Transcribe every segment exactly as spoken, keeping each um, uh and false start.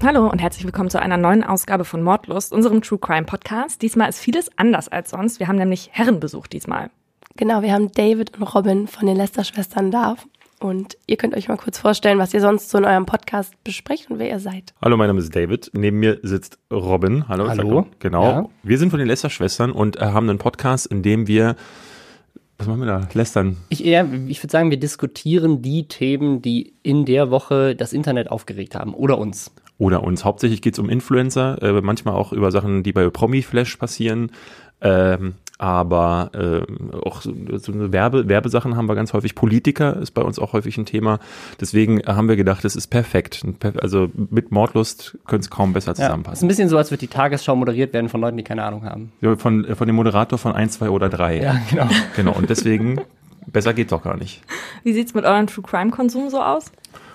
Hallo und herzlich willkommen zu einer neuen Ausgabe von Mordlust, unserem True Crime Podcast. Diesmal ist vieles anders als sonst. Wir haben nämlich Herrenbesuch diesmal. Genau, wir haben David und Robin von den Lester-Schwestern da. Und ihr könnt euch mal kurz vorstellen, was ihr sonst so in eurem Podcast besprecht und wer ihr seid. Hallo, mein Name ist David. Neben mir sitzt Robin. Hallo. Hallo. Genau. Ja. Wir sind von den Lester-Schwestern und äh, haben einen Podcast, in dem wir, was machen wir da? Lästern. Ich, eher, ich würde sagen, wir diskutieren die Themen, die in der Woche das Internet aufgeregt haben oder uns. Oder uns. Hauptsächlich geht es um Influencer, äh, manchmal auch über Sachen, die bei Promi-Flash passieren. Ähm, aber äh, auch so, so eine Werbe, Werbesachen haben wir ganz häufig. Politiker ist bei uns auch häufig ein Thema. Deswegen haben wir gedacht, es ist perfekt. Also mit Mordlust könnte es kaum besser zusammenpassen. Ja, ist ein bisschen so, als würde die Tagesschau moderiert werden von Leuten, die keine Ahnung haben. Ja, von, von dem Moderator von eins, zwei oder drei. Ja, genau. Genau. Und deswegen, besser geht doch gar nicht. Wie sieht's mit eurem True-Crime-Konsum so aus?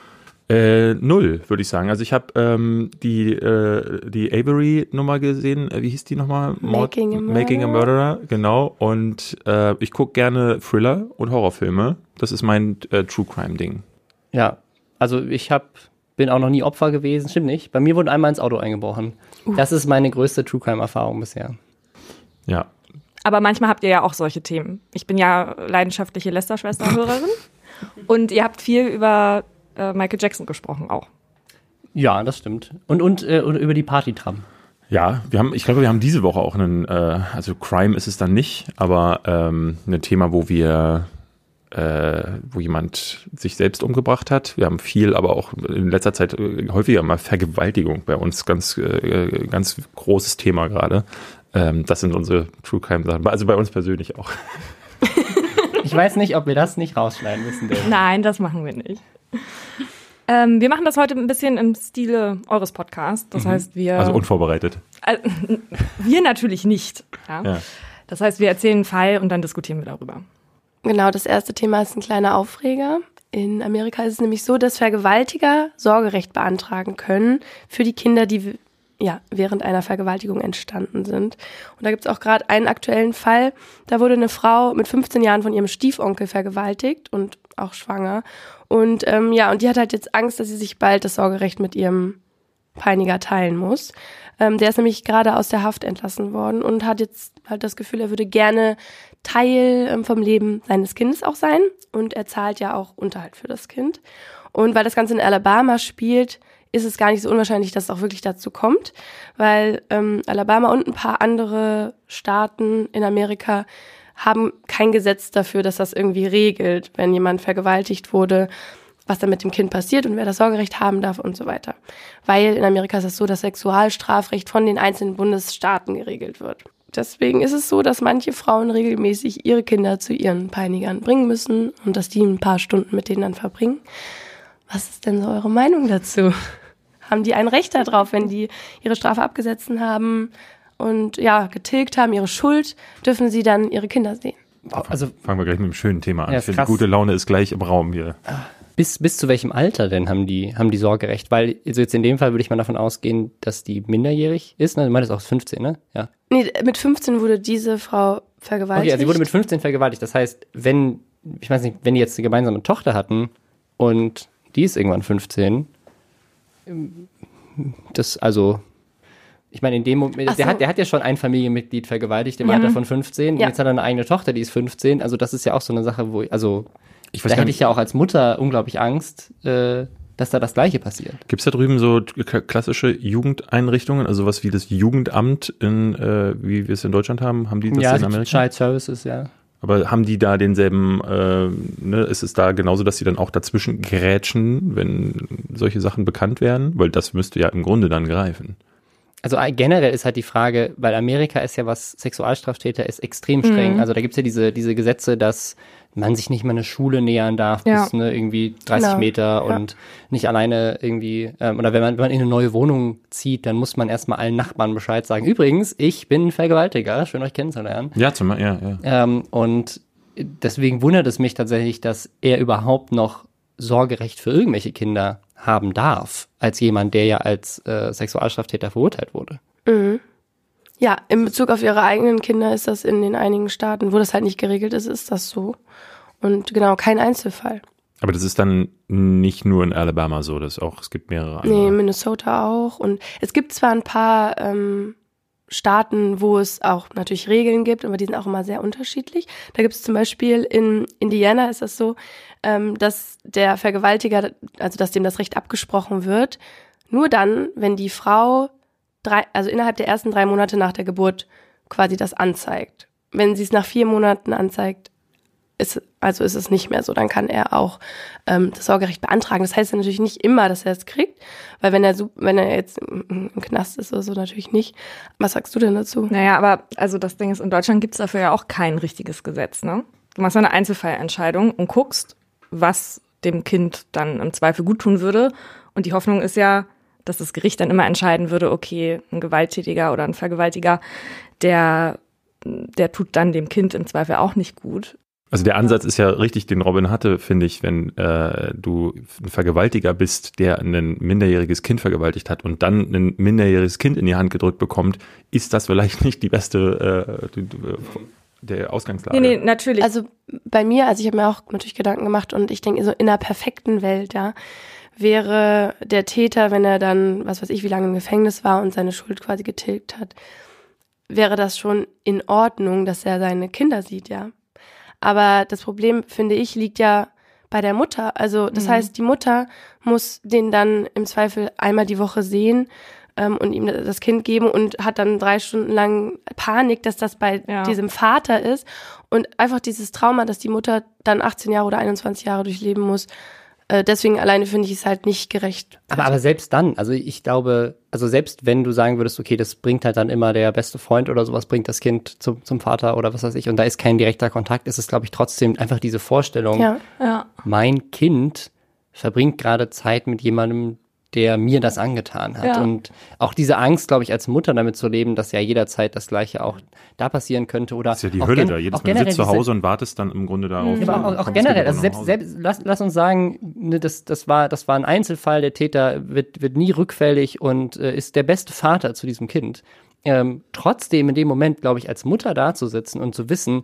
Äh, null, würde ich sagen. Also ich habe ähm, die äh, die Avery-Nummer gesehen. Äh, wie hieß die nochmal? Making a Murderer. Making a Murderer, genau. Und äh, ich gucke gerne Thriller und Horrorfilme. Das ist mein äh, True-Crime-Ding. Ja, also ich hab, bin auch noch nie Opfer gewesen. Stimmt nicht. Bei mir wurde einmal ins Auto eingebrochen. Uh. Das ist meine größte True-Crime-Erfahrung bisher. Ja. Aber manchmal habt ihr ja auch solche Themen. Ich bin ja leidenschaftliche Lester-Schwester-Hörerin. Und ihr habt viel über Michael Jackson gesprochen auch. Ja, das stimmt. Und, und, äh, und über die Partytram. Ja, wir haben, ich glaube, wir haben diese Woche auch einen, äh, also Crime ist es dann nicht, aber ähm, ein Thema, wo wir, äh, wo jemand sich selbst umgebracht hat. Wir haben viel, aber auch in letzter Zeit äh, häufiger mal Vergewaltigung bei uns, ganz, äh, ganz großes Thema gerade. Ähm, das sind unsere True Crime Sachen, also bei uns persönlich auch. Ich weiß nicht, ob wir das nicht rausschneiden müssen. David. Nein, das machen wir nicht. Ähm, wir machen das heute ein bisschen im Stile eures Podcasts. Das mhm. heißt, wir... Also unvorbereitet. Äh, wir natürlich nicht. Ja? Ja. Das heißt, wir erzählen einen Fall und dann diskutieren wir darüber. Genau, das erste Thema ist ein kleiner Aufreger. In Amerika ist es nämlich so, dass Vergewaltiger Sorgerecht beantragen können für die Kinder, die ja während einer Vergewaltigung entstanden sind. Und da gibt es auch gerade einen aktuellen Fall. Da wurde eine Frau mit fünfzehn Jahren von ihrem Stiefonkel vergewaltigt und auch schwanger. Und ähm, ja, und die hat halt jetzt Angst, dass sie sich bald das Sorgerecht mit ihrem Peiniger teilen muss. Ähm, der ist nämlich gerade aus der Haft entlassen worden und hat jetzt halt das Gefühl, er würde gerne Teil ähm, vom Leben seines Kindes auch sein. Und er zahlt ja auch Unterhalt für das Kind. Und weil das Ganze in Alabama spielt, ist es gar nicht so unwahrscheinlich, dass es auch wirklich dazu kommt, weil ähm, Alabama und ein paar andere Staaten in Amerika haben kein Gesetz dafür, dass das irgendwie regelt, wenn jemand vergewaltigt wurde, was dann mit dem Kind passiert und wer das Sorgerecht haben darf und so weiter. Weil in Amerika ist es so, dass Sexualstrafrecht von den einzelnen Bundesstaaten geregelt wird. Deswegen ist es so, dass manche Frauen regelmäßig ihre Kinder zu ihren Peinigern bringen müssen und dass die ein paar Stunden mit denen dann verbringen. Was ist denn so eure Meinung dazu? Haben die ein Recht darauf, wenn die ihre Strafe abgesetzt haben und ja getilgt haben, ihre Schuld, dürfen sie dann ihre Kinder sehen? Also fangen wir gleich mit einem schönen Thema an. Ja, ich finde, gute Laune ist gleich im Raum hier. Bis, bis zu welchem Alter denn haben die, haben die Sorgerecht? Weil also jetzt in dem Fall würde ich mal davon ausgehen, dass die minderjährig ist. Ne? Du meintest auch fünfzehn, ne? Ja. Nee, mit fünfzehn wurde diese Frau vergewaltigt. Okay, also sie wurde mit fünfzehn vergewaltigt. Das heißt, wenn, ich weiß nicht, wenn die jetzt eine gemeinsame Tochter hatten und die ist irgendwann fünfzehn, das, also, ich meine, in dem Moment, so. der hat, der hat ja schon ein Familienmitglied vergewaltigt im ja. Alter von fünfzehn. Ja. Und jetzt hat er eine eigene Tochter, die ist fünfzehn. Also das ist ja auch so eine Sache, wo, also, ich weiß da gar hätte nicht. ich ja auch als Mutter unglaublich Angst, äh, dass da das Gleiche passiert. Gibt es da drüben so k- klassische Jugendeinrichtungen, also was wie das Jugendamt, in, äh, wie wir es in Deutschland haben? Haben die das ja, in Amerika? Child Services, ja. Aber haben die da denselben, äh, ne, ist es da genauso, dass sie dann auch dazwischen grätschen, wenn solche Sachen bekannt werden? Weil das müsste ja im Grunde dann greifen. Also generell ist halt die Frage, weil Amerika ist ja, was Sexualstraftäter ist, extrem streng. Mhm. Also da gibt's ja diese, diese Gesetze, dass man sich nicht mal eine Schule nähern darf, ja. bis ne, irgendwie dreißig Genau. Meter Ja. und nicht alleine irgendwie, ähm, oder wenn man, wenn man in eine neue Wohnung zieht, dann muss man erstmal allen Nachbarn Bescheid sagen. Übrigens, ich bin Vergewaltiger, schön euch kennenzulernen. Ja, zum ja, ja. Ähm, und deswegen wundert es mich tatsächlich, dass er überhaupt noch Sorgerecht für irgendwelche Kinder haben darf, als jemand, der ja als äh, Sexualstraftäter verurteilt wurde. Mhm. Ja, in Bezug auf ihre eigenen Kinder ist das in den einigen Staaten, wo das halt nicht geregelt ist, ist das so. Und genau, kein Einzelfall. Aber das ist dann nicht nur in Alabama so, das auch, es gibt mehrere andere. Nee, Minnesota auch. Und es gibt zwar ein paar ähm, Staaten, wo es auch natürlich Regeln gibt, aber die sind auch immer sehr unterschiedlich. Da gibt es zum Beispiel in Indiana ist das so, ähm, dass der Vergewaltiger, also dass dem das Recht abgesprochen wird, nur dann, wenn die Frau drei, also innerhalb der ersten drei Monate nach der Geburt quasi das anzeigt. Wenn sie es nach vier Monaten anzeigt, ist, also ist es nicht mehr so, dann kann er auch ähm, das Sorgerecht beantragen. Das heißt ja natürlich nicht immer, dass er es kriegt, weil wenn er so, wenn er jetzt im, im Knast ist oder so, natürlich nicht. Was sagst du denn dazu? Naja, aber also das Ding ist, in Deutschland gibt es dafür ja auch kein richtiges Gesetz, ne? Du machst eine Einzelfallentscheidung und guckst, was dem Kind dann im Zweifel gut tun würde. Und die Hoffnung ist ja, dass das Gericht dann immer entscheiden würde, okay, ein Gewalttätiger oder ein Vergewaltiger, der, der tut dann dem Kind im Zweifel auch nicht gut. Also der Ansatz ist ja richtig, den Robin hatte, finde ich, wenn äh, du ein Vergewaltiger bist, der ein minderjähriges Kind vergewaltigt hat und dann ein minderjähriges Kind in die Hand gedrückt bekommt, ist das vielleicht nicht die beste äh, die, der Ausgangslage. Nee, nee, natürlich. Also bei mir, also ich habe mir auch natürlich Gedanken gemacht und ich denke, so in einer perfekten Welt, ja, wäre der Täter, wenn er dann, was weiß ich, wie lange im Gefängnis war und seine Schuld quasi getilgt hat, wäre das schon in Ordnung, dass er seine Kinder sieht, ja. Aber das Problem, finde ich, liegt ja bei der Mutter. Also das mhm. heißt, die Mutter muss den dann im Zweifel einmal die Woche sehen ähm, und ihm das Kind geben und hat dann drei Stunden lang Panik, dass das bei ja. diesem Vater ist. Und einfach dieses Trauma, dass die Mutter dann achtzehn Jahre oder einundzwanzig Jahre durchleben muss. Äh, deswegen alleine finde ich es halt nicht gerecht. Aber, aber selbst dann, also ich glaube, also selbst wenn du sagen würdest, okay, das bringt halt dann immer der beste Freund oder sowas, bringt das Kind zum, zum Vater oder was weiß ich, und da ist kein direkter Kontakt, ist es, glaube ich, trotzdem einfach diese Vorstellung, ja. Ja. mein Kind verbringt gerade Zeit mit jemandem, der mir das angetan hat. Ja. Und auch diese Angst, glaube ich, als Mutter damit zu leben, dass ja jederzeit das Gleiche auch da passieren könnte. Oder das ist ja die auch Hölle gen- da. Jedes auch Mal du sitzt zu diese- Hause und wartest dann im Grunde darauf. Ja, aber auch, auch generell, also selbst, selbst lass, lass uns sagen, ne, das, das, war, das war ein Einzelfall, der Täter wird, wird nie rückfällig und äh, ist der beste Vater zu diesem Kind. Ähm, trotzdem in dem Moment, glaube ich, als Mutter da zu sitzen und zu wissen,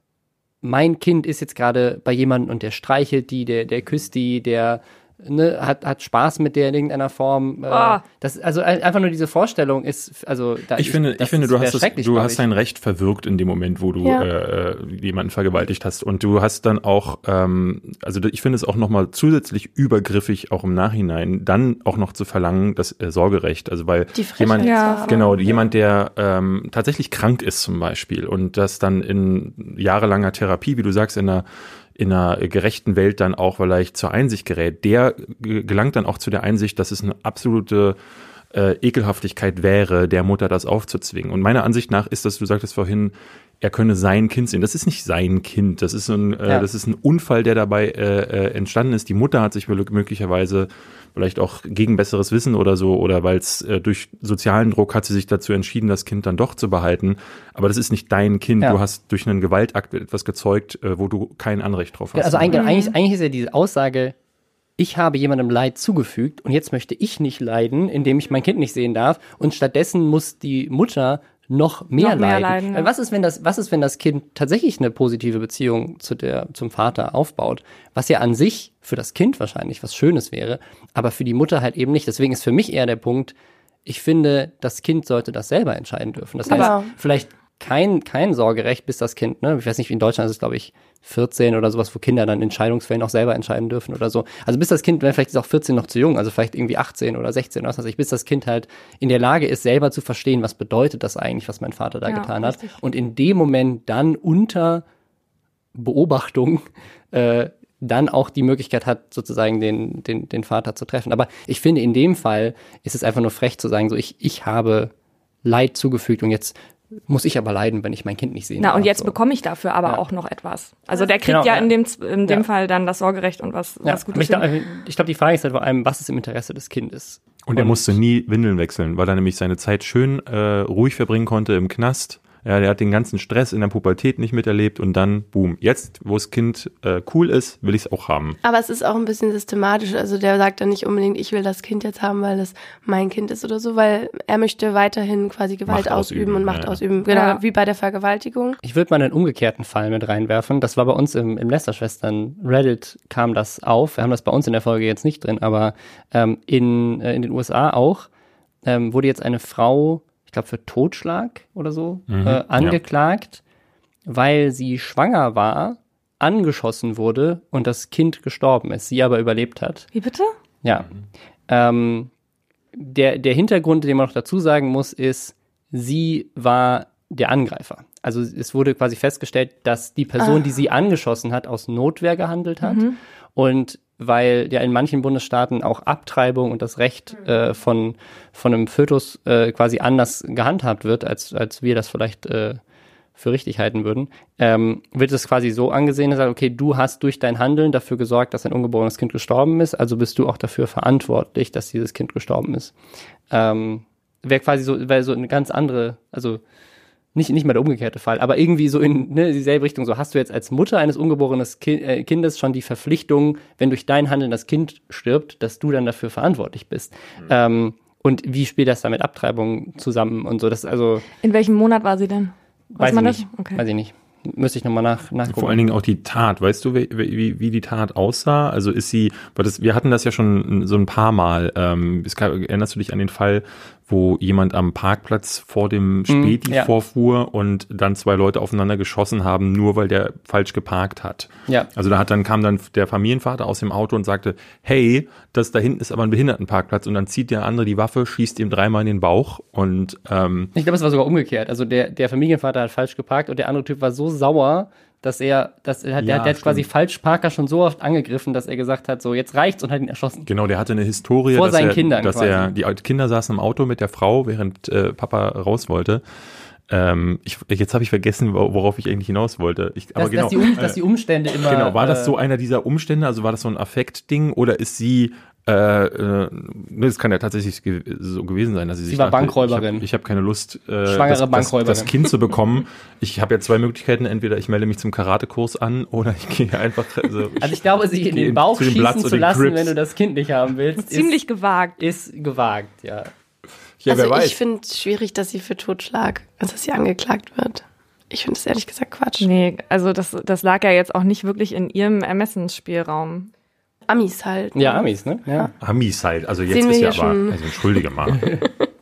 mein Kind ist jetzt gerade bei jemandem und der streichelt die, der, der küsst die, der Ne, hat, hat Spaß mit der in irgendeiner Form. Äh, Oh. das, also einfach nur diese Vorstellung ist, also da Ich finde, das ich finde, du wär hast, das, schrecklich, du glaub hast ich. dein Recht verwirkt in dem Moment, wo du Ja. äh, jemanden vergewaltigt hast. Und du hast dann auch, ähm, also ich finde es auch nochmal zusätzlich übergriffig, auch im Nachhinein, dann auch noch zu verlangen, das äh, Sorgerecht. Also weil Die Frechheit jemand, zu Ja. haben. genau, jemand, der ähm, tatsächlich krank ist zum Beispiel und das dann in jahrelanger Therapie, wie du sagst, in einer in einer gerechten Welt dann auch vielleicht zur Einsicht gerät, der g- gelangt dann auch zu der Einsicht, dass es eine absolute äh, Ekelhaftigkeit wäre, der Mutter das aufzuzwingen. Und meiner Ansicht nach ist das, du sagtest vorhin, er könne sein Kind sehen. Das ist nicht sein Kind, das ist ein, äh, Ja. das ist ein Unfall, der dabei äh, äh, entstanden ist. Die Mutter hat sich möglicherweise vielleicht auch gegen besseres Wissen oder so, oder weil es äh, durch sozialen Druck hat sie sich dazu entschieden, das Kind dann doch zu behalten. Aber das ist nicht dein Kind. Ja. Du hast durch einen Gewaltakt etwas gezeugt, äh, wo du kein Anrecht drauf hast. Also eigentlich, eigentlich, eigentlich ist ja diese Aussage, ich habe jemandem Leid zugefügt und jetzt möchte ich nicht leiden, indem ich mein Kind nicht sehen darf und stattdessen muss die Mutter noch mehr Noch mehr leiden. leiden, ja. Weil was ist, wenn das, was ist, wenn das Kind tatsächlich eine positive Beziehung zu der, zum Vater aufbaut? Was ja an sich für das Kind wahrscheinlich was Schönes wäre, aber für die Mutter halt eben nicht. Deswegen ist für mich eher der Punkt, ich finde, das Kind sollte das selber entscheiden dürfen. Das heißt, Aber- vielleicht kein, kein Sorgerecht, bis das Kind, ne, ich weiß nicht, in Deutschland ist es, glaube ich, vierzehn oder sowas, wo Kinder dann in Entscheidungsfällen auch selber entscheiden dürfen oder so. Also bis das Kind, vielleicht ist auch vierzehn noch zu jung, also vielleicht irgendwie achtzehn oder sechzehn oder was weiß ich, bis das Kind halt in der Lage ist, selber zu verstehen, was bedeutet das eigentlich, was mein Vater da Ja, getan hat. richtig. Und in dem Moment dann unter Beobachtung äh, dann auch die Möglichkeit hat, sozusagen den, den, den Vater zu treffen. Aber ich finde, in dem Fall ist es einfach nur frech zu sagen, so ich, ich habe Leid zugefügt und jetzt muss ich aber leiden, wenn ich mein Kind nicht sehen Na, darf. und jetzt so. bekomme ich dafür aber Ja. auch noch etwas. Also der kriegt Genau, ja, ja. in dem, in dem Ja. Fall dann das Sorgerecht und was, Ja, was aber Gutes. ich glaube, ich glaub, die Frage ist halt vor allem, was ist im Interesse des Kindes? Und er musste nie Windeln wechseln, weil er nämlich seine Zeit schön äh, ruhig verbringen konnte im Knast, Ja, der hat den ganzen Stress in der Pubertät nicht miterlebt und dann, boom, jetzt, wo das Kind äh, cool ist, will ich es auch haben. Aber es ist auch ein bisschen systematisch. Also der sagt dann nicht unbedingt, ich will das Kind jetzt haben, weil das mein Kind ist oder so, weil er möchte weiterhin quasi Gewalt Macht ausüben, ausüben, und Macht ja. ausüben. Genau, Ja. wie bei der Vergewaltigung. Ich würde mal einen umgekehrten Fall mit reinwerfen. Das war bei uns im, im Lästerschwestern Reddit kam das auf. Wir haben das bei uns in der Folge jetzt nicht drin, aber ähm, in, äh, in den U S A auch ähm, wurde jetzt eine Frau, ich glaube für Totschlag oder so, Mhm, äh, angeklagt, ja. weil sie schwanger war, angeschossen wurde und das Kind gestorben ist, sie aber überlebt hat. Wie bitte? Ja. Ähm, der, der Hintergrund, den man noch dazu sagen muss, ist, sie war der Angreifer. Also es wurde quasi festgestellt, dass die Person, Ah. die sie angeschossen hat, aus Notwehr gehandelt hat. Mhm. Und weil ja in manchen Bundesstaaten auch Abtreibung und das Recht äh, von, von einem Fötus äh, quasi anders gehandhabt wird, als, als wir das vielleicht äh, für richtig halten würden, ähm, wird es quasi so angesehen, dass sagt, okay, du hast durch dein Handeln dafür gesorgt, dass ein ungeborenes Kind gestorben ist, also bist du auch dafür verantwortlich, dass dieses Kind gestorben ist. Ähm, wäre quasi so, wäre so eine ganz andere, also nicht, nicht mal der umgekehrte Fall, aber irgendwie so in ne, dieselbe Richtung. So hast du jetzt als Mutter eines ungeborenen Ki- äh, Kindes schon die Verpflichtung, wenn durch dein Handeln das Kind stirbt, dass du dann dafür verantwortlich bist. Mhm. Ähm, und wie spielt das da mit Abtreibung zusammen und so? Das ist also. In welchem Monat war sie denn? Weiß Weiß man ich das? nicht. Okay. Weiß ich nicht. Müsste ich nochmal nach, nachgucken. Vor allen Dingen auch die Tat. Weißt du, wie, wie, wie die Tat aussah? Also ist sie, weil das, wir hatten das ja schon so ein paar Mal. Ähm, es kann, erinnerst du dich an den Fall, wo jemand am Parkplatz vor dem Späti mm, ja. vorfuhr und dann zwei Leute aufeinander geschossen haben, nur weil der falsch geparkt hat? Ja. Also da hat dann kam dann der Familienvater aus dem Auto und sagte, hey, das da hinten ist aber ein Behindertenparkplatz, und dann zieht der andere die Waffe, schießt ihm dreimal in den Bauch und ähm, Ich glaube, es war sogar umgekehrt. Also der, der Familienvater hat falsch geparkt und der andere Typ war so sauer, dass er, dass er, Ja, der, der hat quasi stimmt. Falschparker schon so oft angegriffen, dass er gesagt hat, so jetzt reicht's, und hat ihn erschossen. Genau, der hatte eine Historie, Vor dass, seinen er, Kindern dass quasi. er, die Kinder saßen im Auto mit der Frau, während äh, Papa raus wollte. Ähm, ich, jetzt habe ich vergessen, worauf ich eigentlich hinaus wollte. Ich, aber Dass, genau, dass, die um, äh, dass die Umstände immer. genau, war das äh, so einer dieser Umstände? Also war das so ein Affektding oder ist sie Äh, äh, das kann ja tatsächlich ge- so gewesen sein, dass sie, Sie sich war dachte, Bankräuberin. Ich habe ich hab keine Lust, äh, Schwangere das, das, Bankräuberin. das Kind zu bekommen. Ich habe ja zwei Möglichkeiten. Entweder ich melde mich zum Karatekurs an oder ich gehe einfach. Also, Also ich glaube, sich in gehe den Bauch zu den schießen Bloods und zu den lassen, Crips. wenn du das Kind nicht haben willst, Ziemlich gewagt. ist, ist gewagt, ja. ja, also wer weiß. ich finde es schwierig, dass sie für Totschlag, also dass sie angeklagt wird. Ich finde es ehrlich gesagt Quatsch. Nee, also das, das lag ja jetzt auch nicht wirklich in ihrem Ermessensspielraum. Amis halt. Ja, Amis, ne? Ja. Amis halt. Also jetzt Sehen wir ist ja hier aber, schon. also entschuldige mal.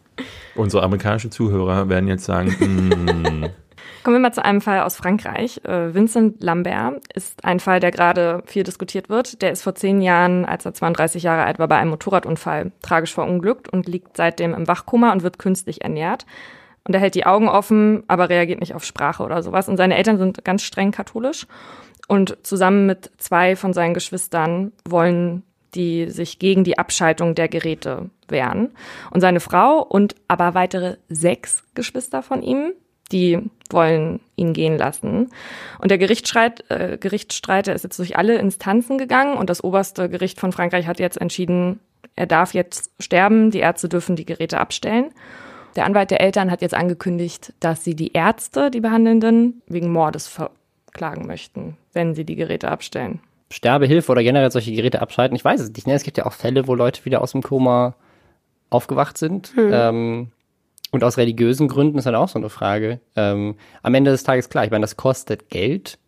Unsere amerikanischen Zuhörer werden jetzt sagen, mm, Kommen wir mal zu einem Fall aus Frankreich. Äh, Vincent Lambert ist ein Fall, der gerade viel diskutiert wird. Der ist vor zehn Jahren, als er zweiunddreißig Jahre alt war, bei einem Motorradunfall tragisch verunglückt und liegt seitdem im Wachkoma und wird künstlich ernährt. Und er hält die Augen offen, aber reagiert nicht auf Sprache oder sowas. Und seine Eltern sind ganz streng katholisch. Und zusammen mit zwei von seinen Geschwistern wollen die sich gegen die Abschaltung der Geräte wehren. Und seine Frau und aber weitere sechs Geschwister von ihm, die wollen ihn gehen lassen. Und der Gerichtsstreit, äh, Gerichtsstreit der ist jetzt durch alle Instanzen gegangen und das oberste Gericht von Frankreich hat jetzt entschieden, er darf jetzt sterben, die Ärzte dürfen die Geräte abstellen. Der Anwalt der Eltern hat jetzt angekündigt, dass sie die Ärzte, die Behandelnden, wegen Mordes verklagen möchten, wenn sie die Geräte abstellen. Sterbehilfe oder generell solche Geräte abschalten, ich weiß es nicht. Ne? Es gibt ja auch Fälle, wo Leute wieder aus dem Koma aufgewacht sind. Hm. Ähm, und aus religiösen Gründen ist dann auch so eine Frage. Ähm, am Ende des Tages, klar, ich meine, das kostet Geld,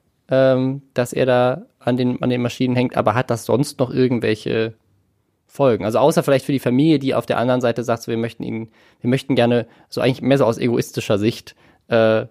ähm, dass er da an den, an den Maschinen hängt, aber hat das sonst noch irgendwelche Folgen? Also außer vielleicht für die Familie, die auf der anderen Seite sagt, so, wir möchten ihn, wir möchten gerne, so eigentlich mehr so aus egoistischer Sicht, äh,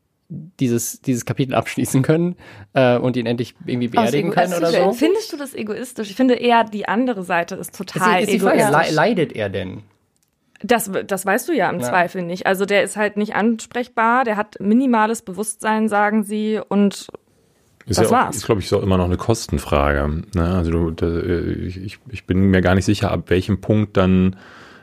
dieses, dieses Kapitel abschließen können äh, und ihn endlich irgendwie beerdigen können oder so. Findest du das egoistisch? Ich finde eher, die andere Seite ist total Ist die, ist die Frage, egoistisch. le- leidet er denn? Das, das weißt du ja im Ja. Zweifel nicht. Also der ist halt nicht ansprechbar, der hat minimales Bewusstsein, sagen sie, und ist das ja auch, war's. ist, glaube ich, so immer noch eine Kostenfrage. Ne? Also du, da, ich, ich bin mir gar nicht sicher, ab welchem Punkt dann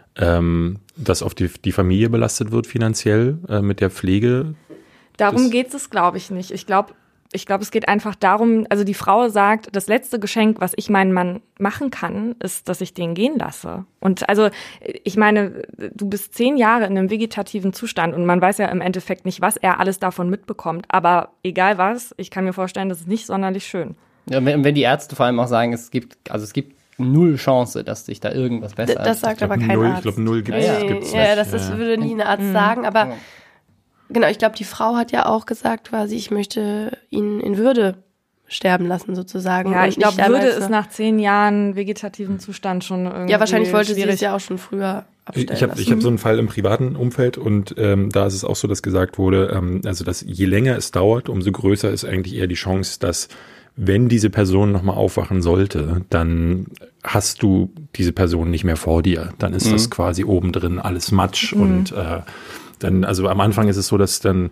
ähm, das auf die, die Familie belastet wird finanziell äh, mit der Pflege. darum Das- geht es, glaube ich, nicht. Ich glaube, ich glaube, es geht einfach darum, also die Frau sagt, das letzte Geschenk, was ich meinem Mann machen kann, ist, dass ich den gehen lasse. Und also ich meine, du bist zehn Jahre in einem vegetativen Zustand und man weiß ja im Endeffekt nicht, was er alles davon mitbekommt. Aber egal was, ich kann mir vorstellen, das ist nicht sonderlich schön. Ja, wenn, wenn die Ärzte vor allem auch sagen, es gibt, also es gibt null Chance, dass sich da irgendwas besser D- das sagt aber kein null, Arzt. Ich glaube, null gibt es ja, nicht. Ja, das ist, würde nie ein Arzt mhm. sagen, aber ja. Genau, ich glaube, die Frau hat ja auch gesagt quasi, ich möchte ihn in Würde sterben lassen sozusagen. Ja, und ich glaube, nicht Würde damals ist nach zehn Jahren vegetativen Zustand schon irgendwie Ja, wahrscheinlich wollte schwierig. sie es ja auch schon früher abstellen Ich habe lassen. ich hab so einen Fall im privaten Umfeld und ähm, da ist es auch so, dass gesagt wurde, ähm, also dass je länger es dauert, umso größer ist eigentlich eher die Chance, dass wenn diese Person nochmal aufwachen sollte, dann hast du diese Person nicht mehr vor dir. Dann ist mhm. das quasi oben drin alles Matsch mhm. und äh, dann, also am Anfang ist es so, dass dann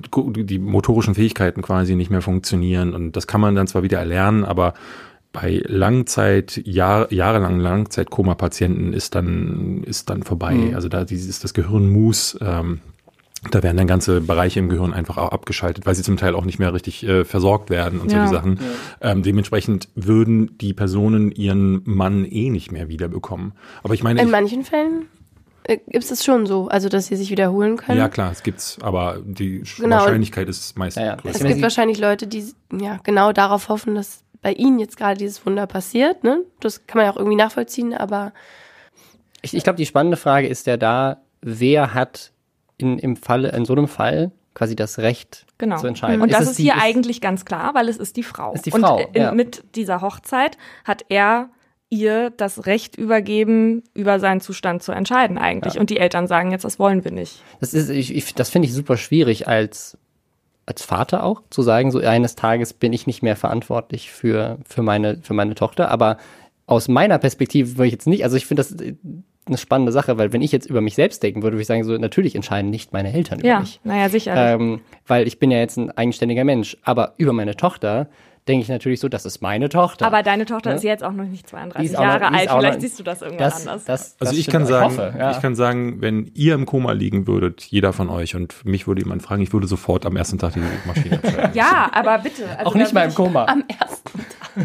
die motorischen Fähigkeiten quasi nicht mehr funktionieren und das kann man dann zwar wieder erlernen, aber bei Langzeit, Jahr, jahrelangen Langzeit-Koma-Patienten ist dann, ist dann vorbei. Mhm. Also da ist das Gehirn mus, ähm, da werden dann ganze Bereiche im Gehirn einfach auch abgeschaltet, weil sie zum Teil auch nicht mehr richtig äh, versorgt werden und ja. solche Sachen. Ja. Ähm, dementsprechend würden die Personen ihren Mann eh nicht mehr wiederbekommen. Aber ich meine, in ich, manchen Fällen äh, gibt es das schon so, also dass sie sich wiederholen können. ja klar, es gibt's, aber die Genau. Wahrscheinlichkeit ist meist Ja, ja. größer. Es gibt wahrscheinlich Leute, die ja genau darauf hoffen, dass bei ihnen jetzt gerade dieses Wunder passiert. Ne? Das kann man ja auch irgendwie nachvollziehen, aber Ich, ich glaube, die spannende Frage ist ja da, wer hat in, im Falle, in so einem Fall quasi das Recht genau. zu entscheiden. Und ist das es ist die, hier ist, eigentlich ganz klar, weil es ist die Frau. Ist die Frau, Und in, ja. mit dieser Hochzeit hat er ihr das Recht übergeben, über seinen Zustand zu entscheiden eigentlich. Ja. Und die Eltern sagen jetzt, das wollen wir nicht. Das ist, ich, ich, das finde ich super schwierig als als Vater auch, zu sagen, so eines Tages bin ich nicht mehr verantwortlich für, für meine, für meine Tochter. Aber aus meiner Perspektive würde ich jetzt nicht, also ich finde das eine spannende Sache, weil wenn ich jetzt über mich selbst denken würde, würde ich sagen, so natürlich entscheiden nicht meine Eltern über Ja, mich. naja, sicher. Ähm, weil ich bin ja jetzt ein eigenständiger Mensch. Aber über meine Tochter denke ich natürlich so, das ist meine Tochter. Aber deine Tochter Ja? ist jetzt auch noch nicht zweiunddreißig Die ist auch noch- Jahre die ist alt. auch Vielleicht noch- siehst du das irgendwann das, anders. das, Also das ich kann stimmt. sagen, hoffe, ja. ich kann sagen, wenn ihr im Koma liegen würdet, jeder von euch, und mich würde jemand fragen, ich würde sofort am ersten Tag die Maschine abschalten. Ja, aber bitte. Also auch nicht da mal würde im ich- Koma. am ersten Tag.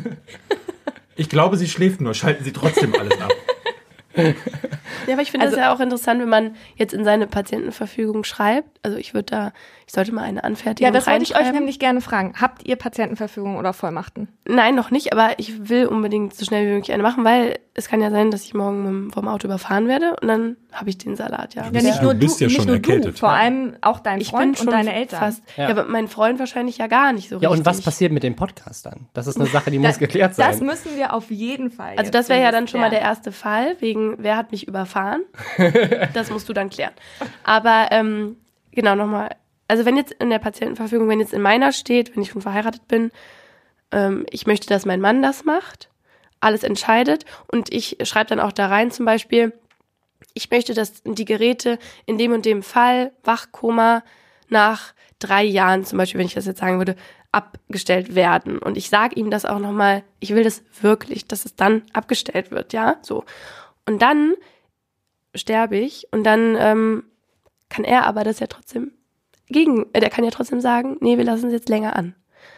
Ich glaube, sie schläft nur, schalten sie trotzdem alles ab. Ja, aber ich finde Also- das ja auch interessant, wenn man jetzt in seine Patientenverfügung schreibt. Also ich würde da, ich sollte mal eine Anfertigung Ja, das wollte ich euch reinschreiben. nämlich gerne fragen. Habt ihr Patientenverfügung oder Vollmachten? Nein, noch nicht, aber ich will unbedingt so schnell wie möglich eine machen, weil es kann ja sein, dass ich morgen mit dem, vom Auto überfahren werde und dann habe ich den Salat, ja. Ja, nicht nur- bist ja nicht schon nur erkältet. Du, vor allem auch dein Ich Freund bin schon und deine Eltern. fast. Ja. Ja. aber mein Freund wahrscheinlich ja gar nicht so Ja, richtig. und was passiert mit dem Podcast dann? Das ist eine Sache, die muss geklärt sein. Das müssen wir auf jeden Fall. Also jetzt das wäre ja dann zumindest schon mal der klären. erste Fall, wegen wer hat mich überfahren. Das musst du dann klären. Aber ähm, genau nochmal, also wenn jetzt in der Patientenverfügung, wenn jetzt in meiner steht, wenn ich schon verheiratet bin, ähm, ich möchte, dass mein Mann das macht, alles entscheidet und ich schreibe dann auch da rein zum Beispiel, ich möchte, dass die Geräte in dem und dem Fall, Wachkoma, nach drei Jahren zum Beispiel, wenn ich das jetzt sagen würde, abgestellt werden. Und ich sage ihm das auch nochmal, ich will das wirklich, dass es dann abgestellt wird, ja, so. Und dann sterbe ich und dann ähm, kann er aber das ja trotzdem gegen, äh, der kann ja trotzdem sagen, nee, wir lassen es jetzt länger an.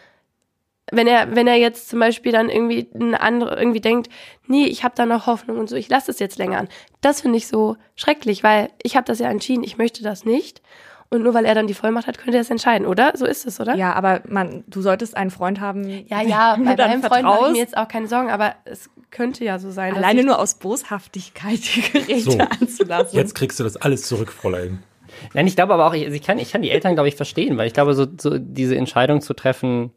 Wenn er, wenn er jetzt zum Beispiel dann irgendwie eine andere irgendwie denkt, nee, ich habe da noch Hoffnung und so, ich lasse es jetzt länger an. Das finde ich so schrecklich, weil ich habe das ja entschieden, ich möchte das nicht. Und nur weil er dann die Vollmacht hat, könnte er es entscheiden, oder? So ist es, oder? Ja, aber man, du solltest einen Freund haben. ja, ja dem bei du dann meinem Freund mache ich vertraust. mir jetzt auch keine Sorgen, aber es könnte ja so sein, dass Alleine ich, nur aus Boshaftigkeit die Geräte So, anzulassen. Jetzt kriegst du das alles zurück, Fräulein. Nein, ich glaube aber auch, ich, also ich, kann, ich kann die Eltern, glaube ich, verstehen, weil ich glaube, so, so diese Entscheidung zu treffen,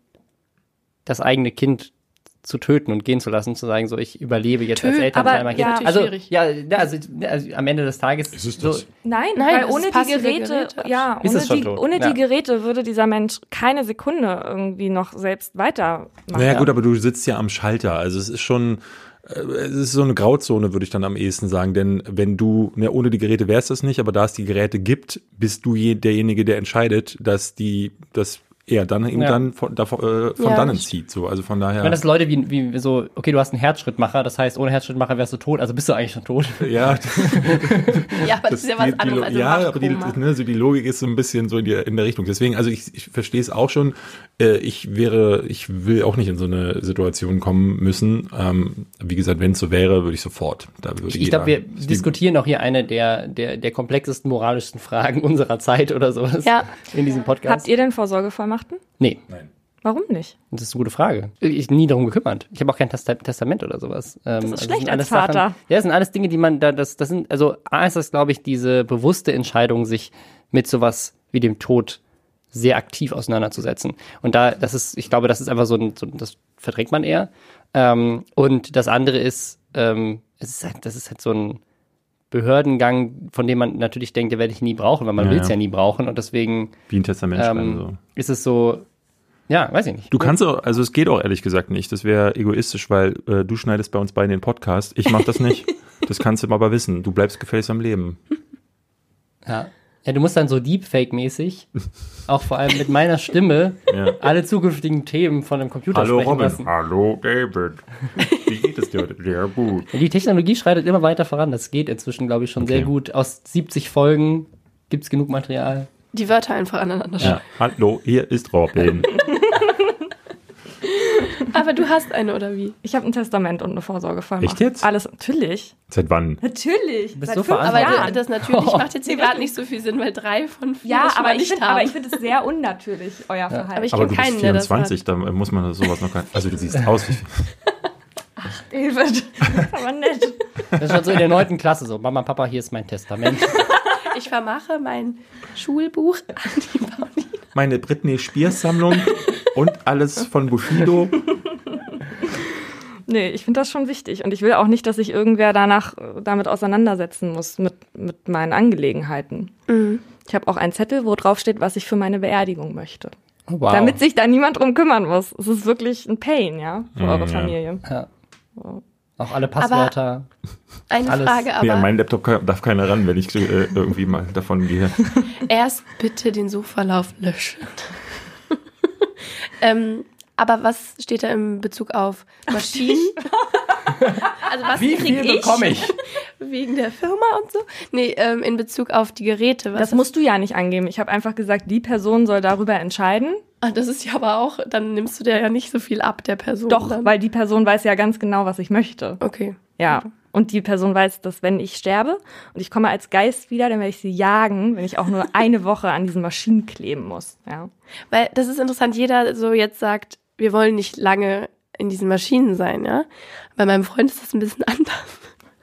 das eigene Kind zu töten und gehen zu lassen, zu sagen, so ich überlebe jetzt als Töten, Eltern aber einmal ja, Kind. Also, schwierig. ja, ja, also, also am Ende des Tages Ist es so, das? Nein, Nein, weil das ist ohne die passive Geräte, Geräte. ja, Ist ohne, es schon die, tot. ohne Ja. die Geräte würde dieser Mensch keine Sekunde irgendwie noch selbst weitermachen. Naja gut, aber du sitzt ja am Schalter. Also es ist schon, äh, es ist so eine Grauzone, würde ich dann am ehesten sagen. Denn wenn du, ne, ohne die Geräte wär's das nicht, aber da es die Geräte gibt, bist du je, derjenige, der entscheidet, dass die, dass er dann eben Ja. dann von, davon, äh, von Ja, dannen das- zieht. So. Also von daher. Ich meine, das sind Leute wie, wie so, okay, du hast einen Herzschrittmacher, das heißt, ohne Herzschrittmacher wärst du tot, also bist du eigentlich schon tot. ja, Ja, aber das, ist ja was die, die, anderes. Also ja, aber die, Wachkoma. ne, so die Logik ist so ein bisschen so in, die, in der Richtung. Deswegen, also ich, ich verstehe es auch schon. Äh, ich wäre, ich will auch nicht in so eine Situation kommen müssen. Ähm, wie gesagt, wenn es so wäre, würde ich sofort. Da würde Ich, ich glaube, wir jeder- diskutieren auch hier eine der, der, der komplexesten moralischsten Fragen unserer Zeit oder sowas Ja. in diesem Podcast. Habt ihr denn Vorsorgevollmachten? Nee, Nein. Warum nicht? das ist eine gute Frage. Ich nie darum gekümmert. Ich habe auch kein Testa Testament oder sowas. Ähm, das ist schlecht sind als alles Vater. Sachen, ja, das sind alles Dinge, die man da, das, das sind, also A ist das, glaube ich, diese bewusste Entscheidung, sich mit sowas wie dem Tod sehr aktiv auseinanderzusetzen. Und da, das ist, ich glaube, das ist einfach so ein, so, das verdrängt man eher. Ähm, und das andere ist, ähm, es ist halt, das ist halt so ein Behördengang, von dem man natürlich denkt, den werde ich nie brauchen, weil man Ja, will es ja. ja nie brauchen. Und deswegen Wie ein Testament schreiben. ähm, So. ist es so, ja, weiß ich nicht. Du kannst auch, also es geht auch ehrlich gesagt nicht. Das wäre egoistisch, weil äh, du schneidest bei uns beiden den Podcast. Ich mache das nicht. Das kannst du aber wissen. Du bleibst gefälligst am Leben. Ja. Ja, du musst dann so Deepfake-mäßig, auch vor allem mit meiner Stimme, Ja. alle zukünftigen Themen von einem Computer sprechen lassen. Hallo David. Wie geht es dir? Sehr gut. Ja, die Technologie schreitet immer weiter voran. Das geht inzwischen, glaube ich, schon Okay. sehr gut. Aus siebzig Folgen gibt es genug Material. Die Wörter einfach aneinander Ja. Hallo, hier ist Robin. Aber du hast eine, oder wie? Ich habe ein Testament und eine Vorsorgevollmacht. Echt jetzt? Alles, natürlich. Seit wann? Natürlich. Bist Seit so fünf Aber verantwortlich. Jahren. das natürlich macht jetzt hier gerade nicht so viel Sinn, weil drei von vier Ja, das schon aber mal ich nicht finde haben. aber ich finde es sehr unnatürlich, euer Verhalten. Aber ich Aber kenn du bist keinen, der das vierundzwanzig, da muss man sowas noch gar nicht. Also du siehst aus wie. David, das ist aber nett. Das ist schon so in der neunten Klasse so. Mama, Papa, hier ist mein Testament. Ich vermache mein Schulbuch an die Pauline. Meine Britney Spears Sammlung und alles von Bushido. Nee, ich finde das schon wichtig. Und ich will auch nicht, dass sich irgendwer danach äh, damit auseinandersetzen muss, mit, mit meinen Angelegenheiten. Mhm. Ich habe auch einen Zettel, wo drauf steht, was ich für meine Beerdigung möchte. Wow. Damit sich da niemand drum kümmern muss. Es ist wirklich ein Pain, ja, für Mhm, eure ja. Familie. Ja. Auch alle Passwörter. Eine Alles. Frage Nee, an aber. meinen Laptop kann- darf keiner ran, wenn ich äh, irgendwie mal davon gehe. Erst bitte den Suchverlauf löschen. ähm, aber was steht da in Bezug auf Maschinen? Also was Wie krieg viel bekomme ich? Wegen der Firma und so? Nee, ähm, in Bezug auf die Geräte. Was Das musst du ja nicht angeben. Ich habe einfach gesagt, die Person soll darüber entscheiden. Ah, das ist ja aber auch, dann nimmst du dir ja nicht so viel ab der Person. Doch, dann. weil die Person weiß ja ganz genau, was ich möchte. Okay. Ja. Und die Person weiß, dass wenn ich sterbe und ich komme als Geist wieder, dann werde ich sie jagen, wenn ich auch nur eine Woche an diesen Maschinen kleben muss. Ja. Weil das ist interessant, jeder so jetzt sagt, wir wollen nicht lange in diesen Maschinen sein, ja. Bei meinem Freund ist das ein bisschen anders.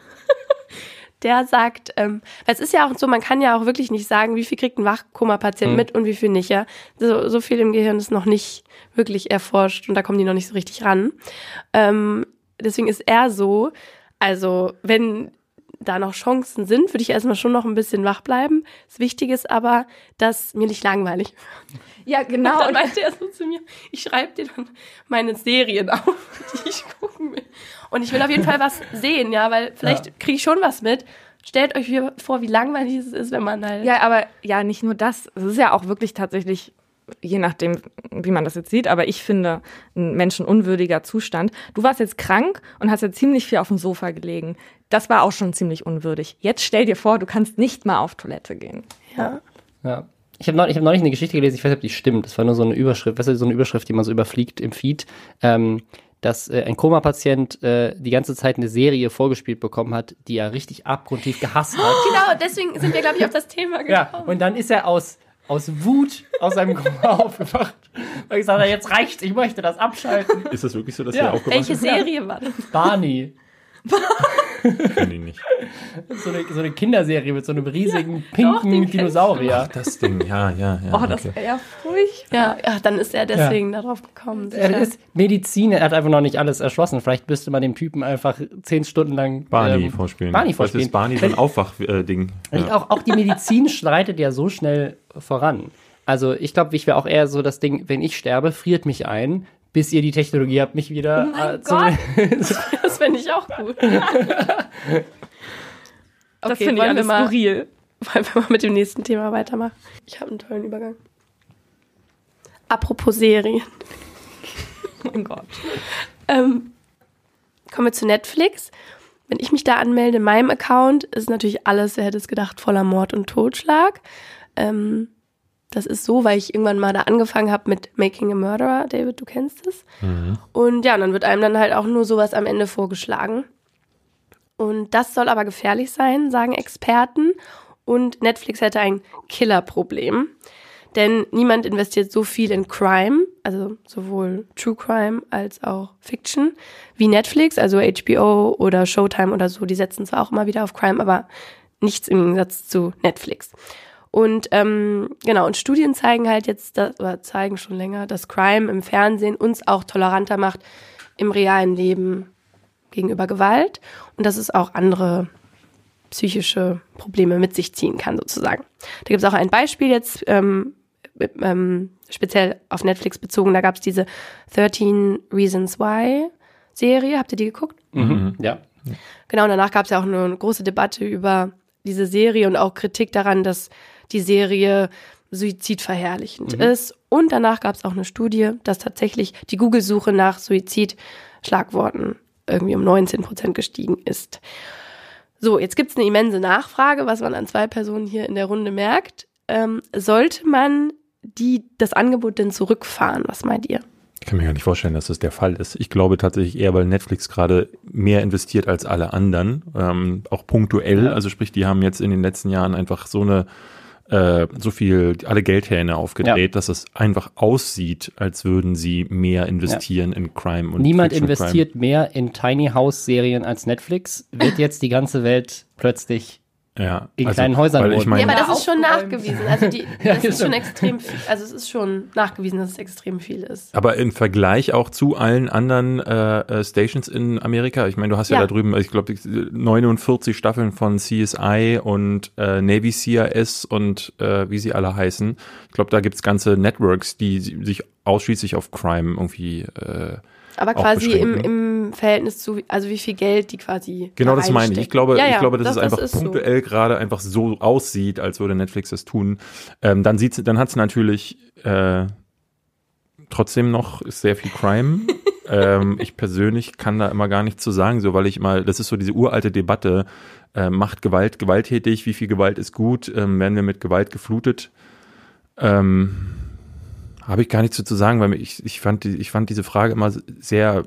Der sagt, ähm, weil es ist ja auch so, man kann ja auch wirklich nicht sagen, wie viel kriegt ein Wachkoma-Patient Mhm. mit und wie viel nicht, ja. So, so viel im Gehirn ist noch nicht wirklich erforscht und da kommen die noch nicht so richtig ran. Ähm, deswegen ist er so, also wenn da noch Chancen sind, würde ich erstmal schon noch ein bisschen wach bleiben. Das Wichtige ist aber, dass mir nicht langweilig wird. Ja, genau. Und dann meinte er so zu mir, ich schreibe dir dann meine Serien auf, die ich gucken will. Und ich will auf jeden Fall was sehen, ja, weil vielleicht Ja. kriege ich schon was mit. Stellt euch vor, wie langweilig es ist, wenn man halt... Ja, aber ja, nicht nur das. Es ist ja auch wirklich tatsächlich, je nachdem, wie man das jetzt sieht, aber ich finde, ein menschenunwürdiger Zustand. Du warst jetzt krank und hast jetzt ziemlich viel auf dem Sofa gelegen. Das war auch schon ziemlich unwürdig. Jetzt stell dir vor, du kannst nicht mal auf Toilette gehen. Ja. Ja. Ich habe neulich, ich hab neulich eine Geschichte gelesen, ich weiß nicht, ob die stimmt. Das war nur so eine Überschrift, weißt du, so eine Überschrift, die man so überfliegt im Feed, ähm, dass äh, ein Koma-Patient äh, die ganze Zeit eine Serie vorgespielt bekommen hat, die er richtig abgrundtief gehasst hat. Genau, deswegen sind wir, glaube ich, auf das Thema gekommen. Ja, und dann ist er aus, aus Wut aus seinem Koma aufgewacht. Weil ich sagte, jetzt reicht's, ich möchte das abschalten. Ist das wirklich so, dass Ja. ihr aufgewacht Welche Serie war das? Barney. Kenn ich nicht. So eine, so eine Kinderserie mit so einem riesigen, Doch, den pinken kenn ich Dinosaurier. Das Ding, ja, ja, ja. Oh, das okay. wäre ja furchtbar. Ja, ja, dann ist er deswegen darauf gekommen. Er sicher. ist Medizin, er hat einfach noch nicht alles erschlossen. Vielleicht müsste man dem Typen einfach zehn Stunden lang Barney ähm, vorspielen. Barney Was vorspielen. ist Barney so ein Aufwach-Ding? Ich- Auch, auch die Medizin schreitet ja so schnell voran. Also ich glaube, ich wäre auch eher so das Ding, wenn ich sterbe, friert mich ein, bis ihr die Technologie habt, mich wieder Oh mein äh, zu... Das fände ich auch gut. Das Okay, finde ich wollen wir alles mal- skurril. Wollen wir mal mit dem nächsten Thema weitermachen? Ich habe einen tollen Übergang. Apropos Serien. Oh mein Gott. Ähm, kommen wir zu Netflix. Wenn ich mich da anmelde in meinem Account, ist natürlich alles, wer hätte es gedacht, voller Mord und Totschlag. Ähm, das ist so, weil ich irgendwann mal da angefangen habe mit Making a Murderer. David, du kennst es. Mhm. Und ja, und dann wird einem dann halt auch nur sowas am Ende vorgeschlagen. Und das soll aber gefährlich sein, sagen Experten. Und Netflix hätte ein Killerproblem. Denn niemand investiert so viel in Crime, also sowohl True Crime als auch Fiction, wie Netflix, also H B O oder Showtime oder so. Die setzen zwar auch immer wieder auf Crime, aber nichts im Gegensatz zu Netflix. Und ähm, genau, und Studien zeigen halt jetzt, dass, oder zeigen schon länger, dass Crime im Fernsehen uns auch toleranter macht im realen Leben gegenüber Gewalt und dass es auch andere psychische Probleme mit sich ziehen kann, sozusagen. Da gibt es auch ein Beispiel jetzt, ähm, ähm, speziell auf Netflix bezogen, da gab es diese thirteen Reasons Why Serie, habt ihr die geguckt? Mhm. Ja. Genau, und danach gab es ja auch eine große Debatte über diese Serie und auch Kritik daran, dass die Serie suizidverherrlichend mhm. ist. Und danach gab es auch eine Studie, dass tatsächlich die Google-Suche nach Suizid-Schlagworten irgendwie um neunzehn Prozent gestiegen ist. So, jetzt gibt es eine immense Nachfrage, was man an zwei Personen hier in der Runde merkt. Ähm, sollte man die das Angebot denn zurückfahren? Was meint ihr? Ich kann mir gar nicht vorstellen, dass das der Fall ist. Ich glaube tatsächlich eher, weil Netflix gerade mehr investiert als alle anderen, ähm, auch punktuell. Also sprich, die haben jetzt in den letzten Jahren einfach so eine äh, so viel, alle Geldhähne aufgedreht, ja. dass es einfach aussieht, als würden sie mehr investieren ja. in Crime und Niemand Fiction investiert Crime. mehr in Tiny House Serien als Netflix. Wird jetzt die ganze Welt plötzlich ja, in also, kleinen Häusern wohnen. Ich mein, ja, aber das ist schon nachgewiesen. Also die, ja, das ist schon extrem viel. Also es ist schon nachgewiesen, dass es extrem viel ist. Aber im Vergleich auch zu allen anderen äh, Stations in Amerika, ich meine, du hast ja, ja da drüben, ich glaube, neunundvierzig Staffeln von C S I und äh, Navy C I S und äh, wie sie alle heißen. Ich glaube, da gibt's ganze Networks, die sich ausschließlich auf Crime irgendwie äh, aber quasi im, im Verhältnis zu, also wie viel Geld die quasi Genau, das meine ich. Ich glaube, ja, ja, ich glaube, dass das, es einfach ist punktuell so. gerade einfach so aussieht, als würde Netflix das tun. Ähm, dann sieht's, dann hat's natürlich äh, trotzdem noch sehr viel Crime. ähm, ich persönlich kann da immer gar nichts zu sagen, so weil ich mal, das ist so diese uralte Debatte, äh, macht Gewalt gewalttätig, wie viel Gewalt ist gut, ähm, werden wir mit Gewalt geflutet? Ähm, Habe ich gar nichts zu sagen, weil ich, ich, fand, die, ich fand diese Frage immer sehr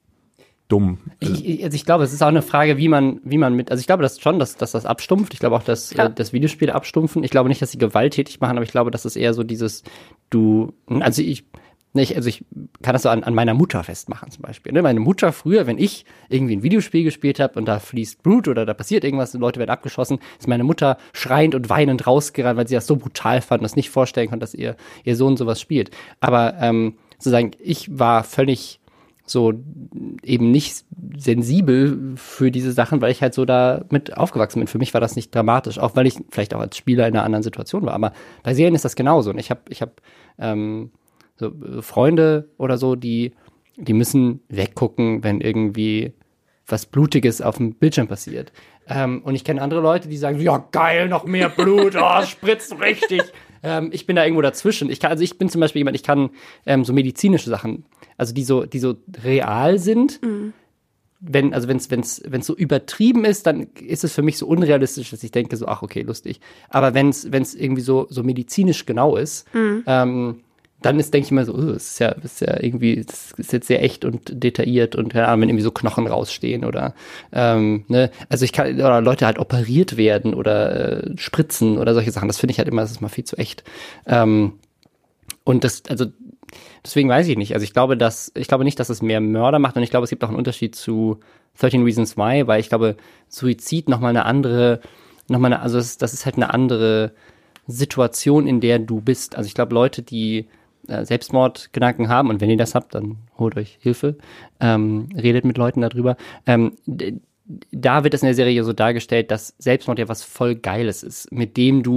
dumm. Ich, also ich glaube, es ist auch eine Frage, wie man, wie man mit, also ich glaube das schon, dass, dass das abstumpft. Ich glaube auch, dass, äh, dass Videospiele abstumpfen. Ich glaube nicht, dass sie gewalttätig machen, aber ich glaube, dass es eher so dieses, du, also ich, ich also ich kann das so an, an meiner Mutter festmachen zum Beispiel. Ne? Meine Mutter früher, wenn ich irgendwie ein Videospiel gespielt habe und da fließt Blut oder da passiert irgendwas und Leute werden abgeschossen, ist meine Mutter schreiend und weinend rausgerannt, weil sie das so brutal fand und das nicht vorstellen konnte, dass ihr, ihr Sohn sowas spielt. Aber ähm, sozusagen, ich war völlig so eben nicht sensibel für diese Sachen, weil ich halt so da mit aufgewachsen bin. Für mich war das nicht dramatisch, auch weil ich vielleicht auch als Spieler in einer anderen Situation war. Aber bei Serien ist das genauso. Und ich habe ich hab, ähm, so Freunde oder so, die, die müssen weggucken, wenn irgendwie was Blutiges auf dem Bildschirm passiert. Ähm, und ich kenne andere Leute, die sagen, ja geil, noch mehr Blut, oh, spritzt richtig. Ähm, ich bin da irgendwo dazwischen. Ich kann, also ich bin zum Beispiel jemand, ich kann ähm, so medizinische Sachen, also die so, die so real sind. Mhm. Wenn, also wenn es wenn's, wenn's so übertrieben ist, dann ist es für mich so unrealistisch, dass ich denke so, ach okay, lustig. Aber wenn es irgendwie so, so medizinisch genau ist, mhm. ähm, dann ist, denke ich immer so, oh, das ist ja, das ist ja irgendwie, das ist jetzt sehr echt und detailliert und keine Ahnung, wenn irgendwie so Knochen rausstehen oder, ähm, ne, also ich kann, oder Leute halt operiert werden oder äh, spritzen oder solche Sachen, das finde ich halt immer, das ist mal viel zu echt. Ähm, und das, also, deswegen weiß ich nicht, also ich glaube, dass, ich glaube nicht, dass es mehr Mörder macht und ich glaube, es gibt auch einen Unterschied zu thirteen Reasons Why, weil ich glaube, Suizid nochmal eine andere, nochmal eine, also das, das ist halt eine andere Situation, in der du bist. Also ich glaube, Leute, die Selbstmordgedanken haben, und wenn ihr das habt, dann holt euch Hilfe, ähm, redet mit Leuten darüber. Ähm, d- da wird es in der Serie so dargestellt, dass Selbstmord ja was voll Geiles ist, mit dem du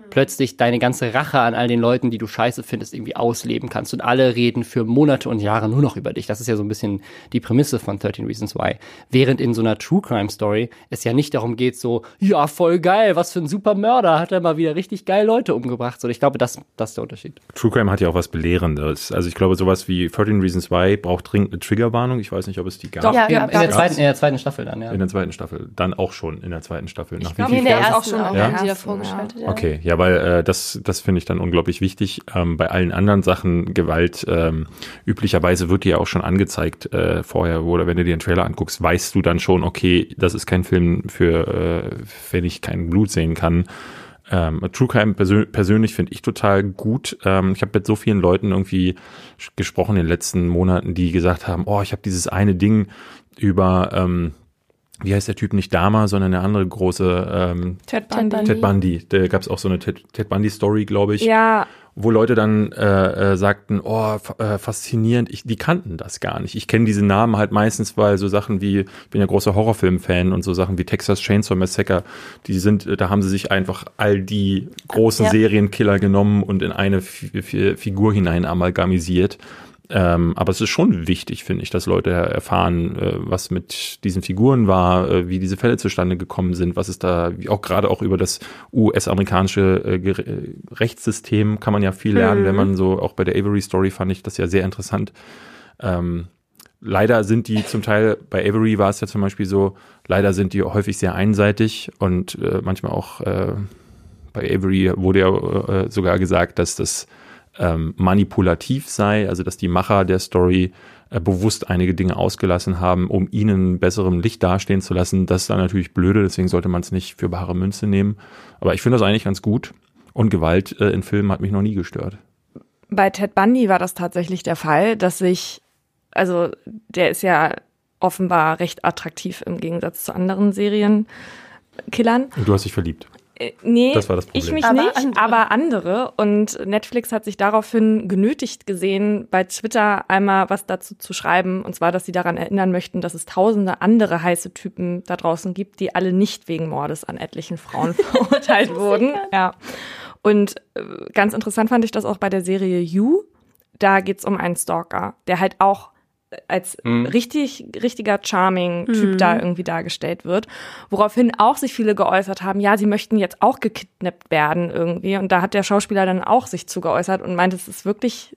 plötzlich deine ganze Rache an all den Leuten, die du scheiße findest, irgendwie ausleben kannst und alle reden für Monate und Jahre nur noch über dich. Das ist ja so ein bisschen die Prämisse von thirteen Reasons Why. Während in so einer True Crime Story es ja nicht darum geht, so, ja, voll geil, was für ein super Mörder, hat er mal wieder richtig geil Leute umgebracht. So, ich glaube, das, das ist der Unterschied. True Crime hat ja auch was Belehrendes. Also ich glaube, sowas wie thirteen Reasons Why braucht dringend eine Triggerwarnung. Ich weiß nicht, ob es die gab. Doch, ja, in, ja, in, der zweiten, in der zweiten Staffel dann, ja. In der zweiten Staffel. Dann auch schon in der zweiten Staffel. Nach Ich glaube, wie Nee, in viel der Folgen? ersten auch schon auch, in der haben sie da ersten, vorgeschaltet. Ja. Okay, ja, weil äh, das, das finde ich dann unglaublich wichtig. Ähm, bei allen anderen Sachen, Gewalt, ähm, üblicherweise wird die ja auch schon angezeigt äh, vorher, oder wenn du dir den Trailer anguckst, weißt du dann schon, okay, das ist kein Film für, äh, wenn ich kein Blut sehen kann. Ähm, True Crime persö- persönlich finde ich total gut. Ähm, ich habe mit so vielen Leuten irgendwie gesprochen in den letzten Monaten, die gesagt haben, oh, ich habe dieses eine Ding über, ähm, wie heißt der Typ, nicht Dahmer, sondern eine andere große ähm, Ted Bundy. Ted Bundy. Da gab es auch so eine Ted, Ted Bundy-Story, glaube ich. Ja, Wo Leute dann äh, äh, sagten, oh, f- äh, faszinierend, ich, die kannten das gar nicht. Ich kenne diese Namen halt meistens, weil so Sachen wie, ich bin ja großer Horrorfilm-Fan und so Sachen wie Texas Chainsaw Massacre, die sind, äh, da haben sie sich einfach all die großen Ja. Serienkiller genommen und in eine F- F- Figur hinein amalgamisiert. Ähm, aber es ist schon wichtig, finde ich, dass Leute erfahren, äh, was mit diesen Figuren war, äh, wie diese Fälle zustande gekommen sind, was ist da, wie auch gerade auch über das U S-amerikanische äh, Ger- äh, Rechtssystem kann man ja viel lernen, Mhm. wenn man so, auch bei der Avery-Story fand ich das ja sehr interessant. Ähm, leider sind die zum Teil, bei Avery war es ja zum Beispiel so, leider sind die häufig sehr einseitig und äh, manchmal auch äh, bei Avery wurde ja äh, sogar gesagt, dass das ähm, manipulativ sei, also dass die Macher der Story äh, bewusst einige Dinge ausgelassen haben, um ihnen in besserem Licht dastehen zu lassen. Das ist dann natürlich blöde, deswegen sollte man es nicht für bare Münze nehmen. Aber ich finde das eigentlich ganz gut. Und Gewalt äh, in Filmen hat mich noch nie gestört. bei Ted Bundy war das tatsächlich der Fall, dass sich, also der ist ja offenbar recht attraktiv im Gegensatz zu anderen Serienkillern. Und du hast dich verliebt. Äh, Nee, Das war das Problem. ich mich Aber nicht, andere. aber andere. Und Netflix hat sich daraufhin genötigt gesehen, bei Twitter einmal was dazu zu schreiben. Und zwar, dass sie daran erinnern möchten, dass es tausende andere heiße Typen da draußen gibt, die alle nicht wegen Mordes an etlichen Frauen verurteilt wurden. Ja. Und äh, ganz interessant fand ich das auch bei der Serie You. Da geht's um einen Stalker, der halt auch als Mhm. richtig, richtiger Charming-Typ Mhm. da irgendwie dargestellt wird. Woraufhin auch sich viele geäußert haben, ja, sie möchten jetzt auch gekidnappt werden irgendwie. Und da hat der Schauspieler dann auch sich zu geäußert und meinte, es ist wirklich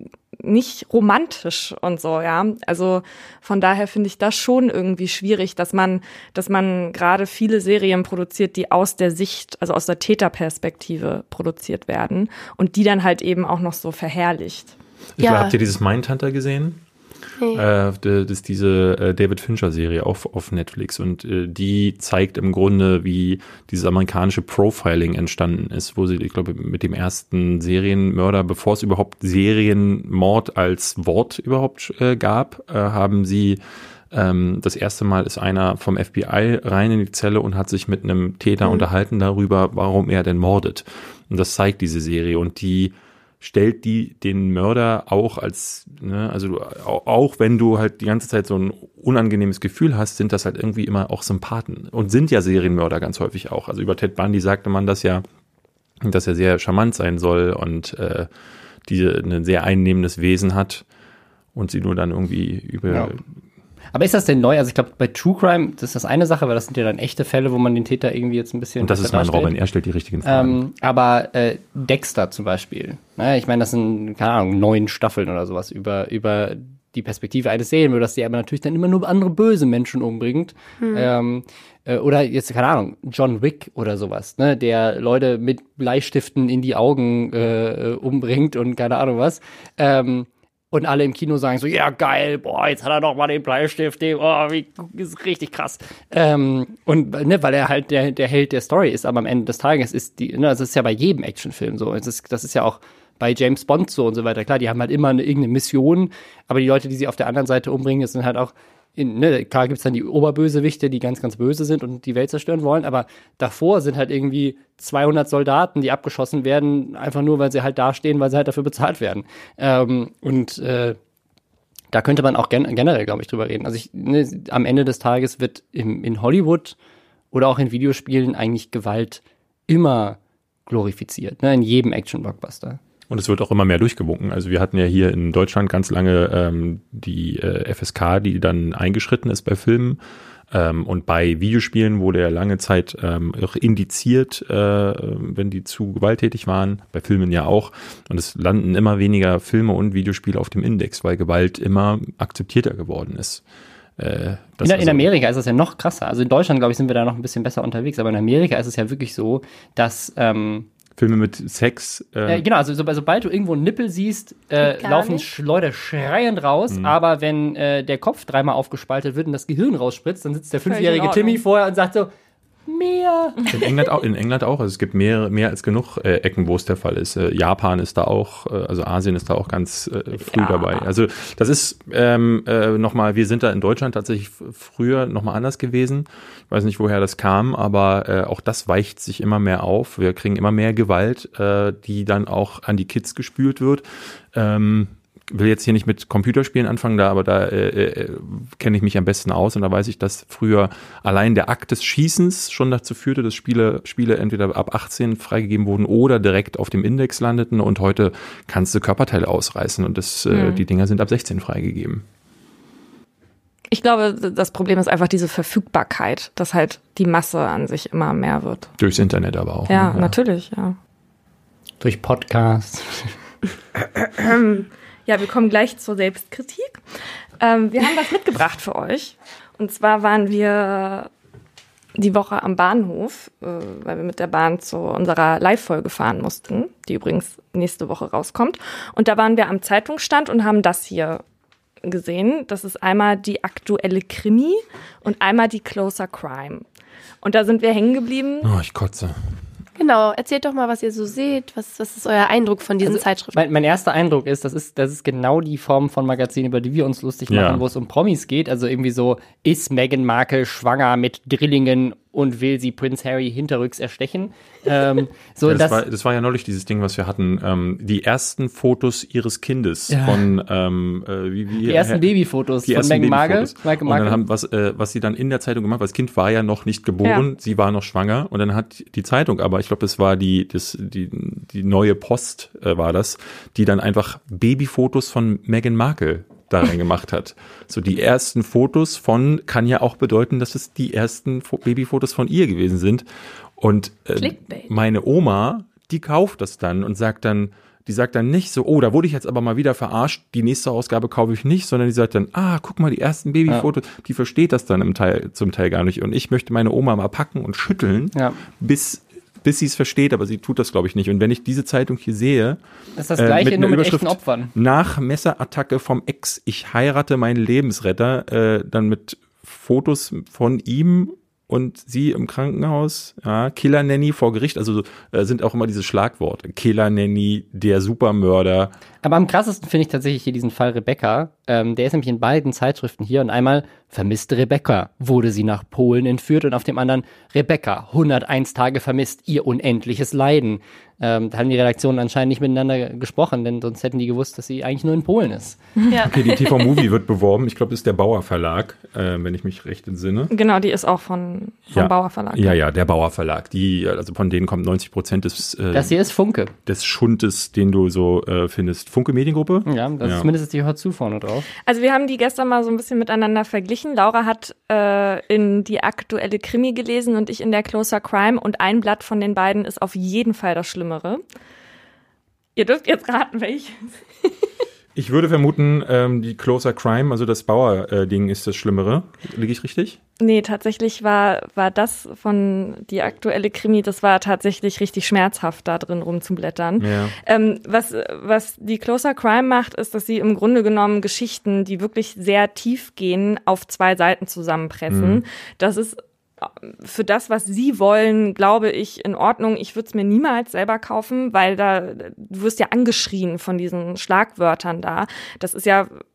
nicht romantisch und so, ja. Also von daher finde ich das schon irgendwie schwierig, dass man, dass man gerade viele Serien produziert, die aus der Sicht, also aus der Täterperspektive produziert werden und die dann halt eben auch noch so verherrlicht. Ich Ja. glaube, habt ihr dieses Mindhunter gesehen? Nee. Äh, das ist diese äh, David Fincher-Serie auf, auf Netflix und äh, die zeigt im Grunde, wie dieses amerikanische Profiling entstanden ist, wo sie, ich glaube, mit dem ersten Serienmörder, bevor es überhaupt Serienmord als Wort überhaupt äh, gab, äh, haben sie ähm, das erste Mal ist einer vom F B I rein in die Zelle und hat sich mit einem Täter Mhm. unterhalten darüber, warum er denn mordet. Und das zeigt diese Serie und die stellt die den Mörder auch als, ne, also du, auch, auch wenn du halt die ganze Zeit so ein unangenehmes Gefühl hast, sind das halt irgendwie immer auch Sympathen und sind ja Serienmörder ganz häufig auch. Also über Ted Bundy sagte man das ja, dass er sehr charmant sein soll und äh, diese ein sehr einnehmendes Wesen hat und sie nur dann irgendwie über Ja. Aber ist das denn neu? Also ich glaube, bei True Crime, das ist das eine Sache, weil das sind ja dann echte Fälle, wo man den Täter irgendwie jetzt ein bisschen und das ist mein darstellt. Robin, er stellt die richtigen Fragen. Ähm, aber äh, Dexter zum Beispiel, ne? Ich meine, das sind, keine Ahnung, neun Staffeln oder sowas über, über die Perspektive eines Serienmörders, der aber natürlich dann immer nur andere böse Menschen umbringt. Ähm, äh, oder jetzt, keine Ahnung, John Wick oder sowas, ne? Der Leute mit Bleistiften in die Augen äh, umbringt und keine Ahnung was. Ähm, Und alle im Kino sagen so, ja geil, boah, jetzt hat er doch mal den Bleistift, den, oh, wie, ist richtig krass. Ähm, und ne, weil er halt der, der Held der Story ist, aber am Ende des Tages ist die, ne, das ist ja bei jedem Actionfilm so. Es ist, das ist ja auch bei James Bond so und so weiter. Klar, die haben halt immer eine, irgendeine Mission, aber die Leute, die sie auf der anderen Seite umbringen, das sind halt auch, in, ne, klar gibt's dann die Oberbösewichte, die ganz, ganz böse sind und die Welt zerstören wollen, aber davor sind halt irgendwie zweihundert Soldaten, die abgeschossen werden, einfach nur, weil sie halt dastehen, weil sie halt dafür bezahlt werden. Ähm, und äh, da könnte man auch gen- generell, glaube ich, drüber reden. Also ich, ne, am Ende des Tages wird im, in Hollywood oder auch in Videospielen eigentlich Gewalt immer glorifiziert, ne, in jedem Action-Blockbuster. Und es wird auch immer mehr durchgewunken. Also wir hatten ja hier in Deutschland ganz lange ähm, die äh, F S K, die dann eingeschritten ist bei Filmen. Ähm, und bei Videospielen wurde ja lange Zeit ähm, auch indiziert, äh, wenn die zu gewalttätig waren. Bei Filmen ja auch. Und es landen immer weniger Filme und Videospiele auf dem Index, weil Gewalt immer akzeptierter geworden ist. Äh, in, in also Amerika ist das ja noch krasser. Also in Deutschland, glaube ich, sind wir da noch ein bisschen besser unterwegs. Aber in Amerika ist es ja wirklich so, dass ähm, Filme mit Sex. Äh, äh, genau, also so, sobald du irgendwo einen Nippel siehst, äh, laufen sch- Leute schreiend raus. Mhm. Aber wenn äh, der Kopf dreimal aufgespaltet wird und das Gehirn rausspritzt, dann sitzt der fünfjährige Timmy vorher und sagt so, mehr. In England auch, in England auch. Also es gibt mehr, mehr als genug äh, Ecken, wo es der Fall ist. Äh, Japan ist da auch, äh, also Asien ist da auch ganz äh, früh ja. dabei. Also das ist ähm, äh, nochmal, wir sind da in Deutschland tatsächlich f- früher nochmal anders gewesen. Ich weiß nicht, woher das kam, aber äh, auch das weicht sich immer mehr auf. Wir kriegen immer mehr Gewalt, äh, die dann auch an die Kids gespült wird. Ähm, will jetzt hier nicht mit Computerspielen anfangen, da, aber da äh, äh, kenne ich mich am besten aus und da weiß ich, dass früher allein der Akt des Schießens schon dazu führte, dass Spiele, Spiele entweder ab achtzehn freigegeben wurden oder direkt auf dem Index landeten und heute kannst du Körperteile ausreißen und das, mhm. äh, die Dinger sind ab sechzehn freigegeben. Ich glaube, das Problem ist einfach diese Verfügbarkeit, dass halt die Masse an sich immer mehr wird. Durchs Internet aber auch. Ja, ne? ja. natürlich, ja. Durch Podcasts. Ja, wir kommen gleich zur Selbstkritik. Ähm, wir haben was mitgebracht für euch. Und zwar waren wir die Woche am Bahnhof, äh, weil wir mit der Bahn zu unserer Live-Folge fahren mussten, die übrigens nächste Woche rauskommt. Und da waren wir am Zeitungsstand und haben das hier gesehen. Das ist einmal die aktuelle Krimi und einmal die Closer Crime. Und da sind wir hängen geblieben. Oh, ich kotze. Genau, erzählt doch mal, was ihr so seht. Was, was ist euer Eindruck von diesen also, Zeitschriften? Mein, mein erster Eindruck ist, das ist, das ist genau die Form von Magazin, über die wir uns lustig machen, ja. wo es um Promis geht. Also irgendwie so, ist Meghan Markle schwanger mit Drillingen und will sie Prince Harry hinterrücks erstechen? ähm, so ja, das, das, war, das war ja neulich dieses Ding, was wir hatten. Ähm, die ersten Fotos ihres Kindes ja. von ähm, äh, wie, wie, Die ersten äh, Babyfotos die von ersten Meghan Markle. Und dann haben, was, äh, was sie dann in der Zeitung gemacht hat, das Kind war ja noch nicht geboren, ja. sie war noch schwanger und dann hat die Zeitung, aber ich glaube, das war die, das, die, die neue Post äh, war das, die dann einfach Babyfotos von Meghan Markle da rein gemacht hat. So die ersten Fotos von, kann ja auch bedeuten, dass es die ersten Fo- Babyfotos von ihr gewesen sind. Und äh, meine Oma, die kauft das dann und sagt dann, die sagt dann nicht so, oh, da wurde ich jetzt aber mal wieder verarscht, die nächste Ausgabe kaufe ich nicht, sondern die sagt dann, ah, guck mal, die ersten Babyfotos, ja. die versteht das dann im Teil, zum Teil gar nicht. Und ich möchte meine Oma mal packen und schütteln, ja. bis bis sie es versteht, aber sie tut das, glaube ich, nicht. Und wenn ich diese Zeitung hier sehe, das ist das Gleiche, äh, mit nur einer mit Überschrift echten Opfern. Nach Messerattacke vom Ex, ich heirate meinen Lebensretter, äh, dann mit Fotos von ihm und sie im Krankenhaus, ja, Killer Nanny vor Gericht, also äh, sind auch immer diese Schlagworte. Killer Nanny, der Supermörder. Aber am krassesten finde ich tatsächlich hier diesen Fall Rebecca. Ähm, der ist nämlich in beiden Zeitschriften hier und einmal vermisste Rebecca, wurde sie nach Polen entführt und auf dem anderen Rebecca, hunderteins Tage vermisst, ihr unendliches Leiden. Ähm, da haben die Redaktionen anscheinend nicht miteinander gesprochen, denn sonst hätten die gewusst, dass sie eigentlich nur in Polen ist. Ja. Okay, die T V-Movie wird beworben. Ich glaube, das ist der Bauer Verlag, äh, wenn ich mich recht entsinne. Genau, die ist auch von, vom ja. Bauer Verlag. Ja, ja, der Bauer Verlag. Die, also von denen kommt neunzig Prozent des äh, Das hier ist Funke. Des Schundes, den du so äh, findest. Funke Mediengruppe? Ja, das ja. ist mindestens die Hör zu vorne drauf. Also wir haben die gestern mal so ein bisschen miteinander verglichen. Laura hat äh, in die aktuelle Krimi gelesen und ich in der Closer Crime und ein Blatt von den beiden ist auf jeden Fall das Schlimmere. Ihr dürft jetzt raten, welches. Ich würde vermuten, ähm, die Closer Crime, also das Bauer-Ding, ist das Schlimmere. Liege ich richtig? Nee, tatsächlich war, war das von die aktuelle Krimi, das war tatsächlich richtig schmerzhaft, da drin rumzublättern. Ja. Ähm, was, was die Closer Crime macht, ist, dass sie im Grunde genommen Geschichten, die wirklich sehr tief gehen, auf zwei Seiten zusammenpressen. Mhm. Das ist für das, was sie wollen, glaube ich, in Ordnung. Ich würde es mir niemals selber kaufen, weil da, du wirst ja angeschrien von diesen Schlagwörtern da. Das ist ja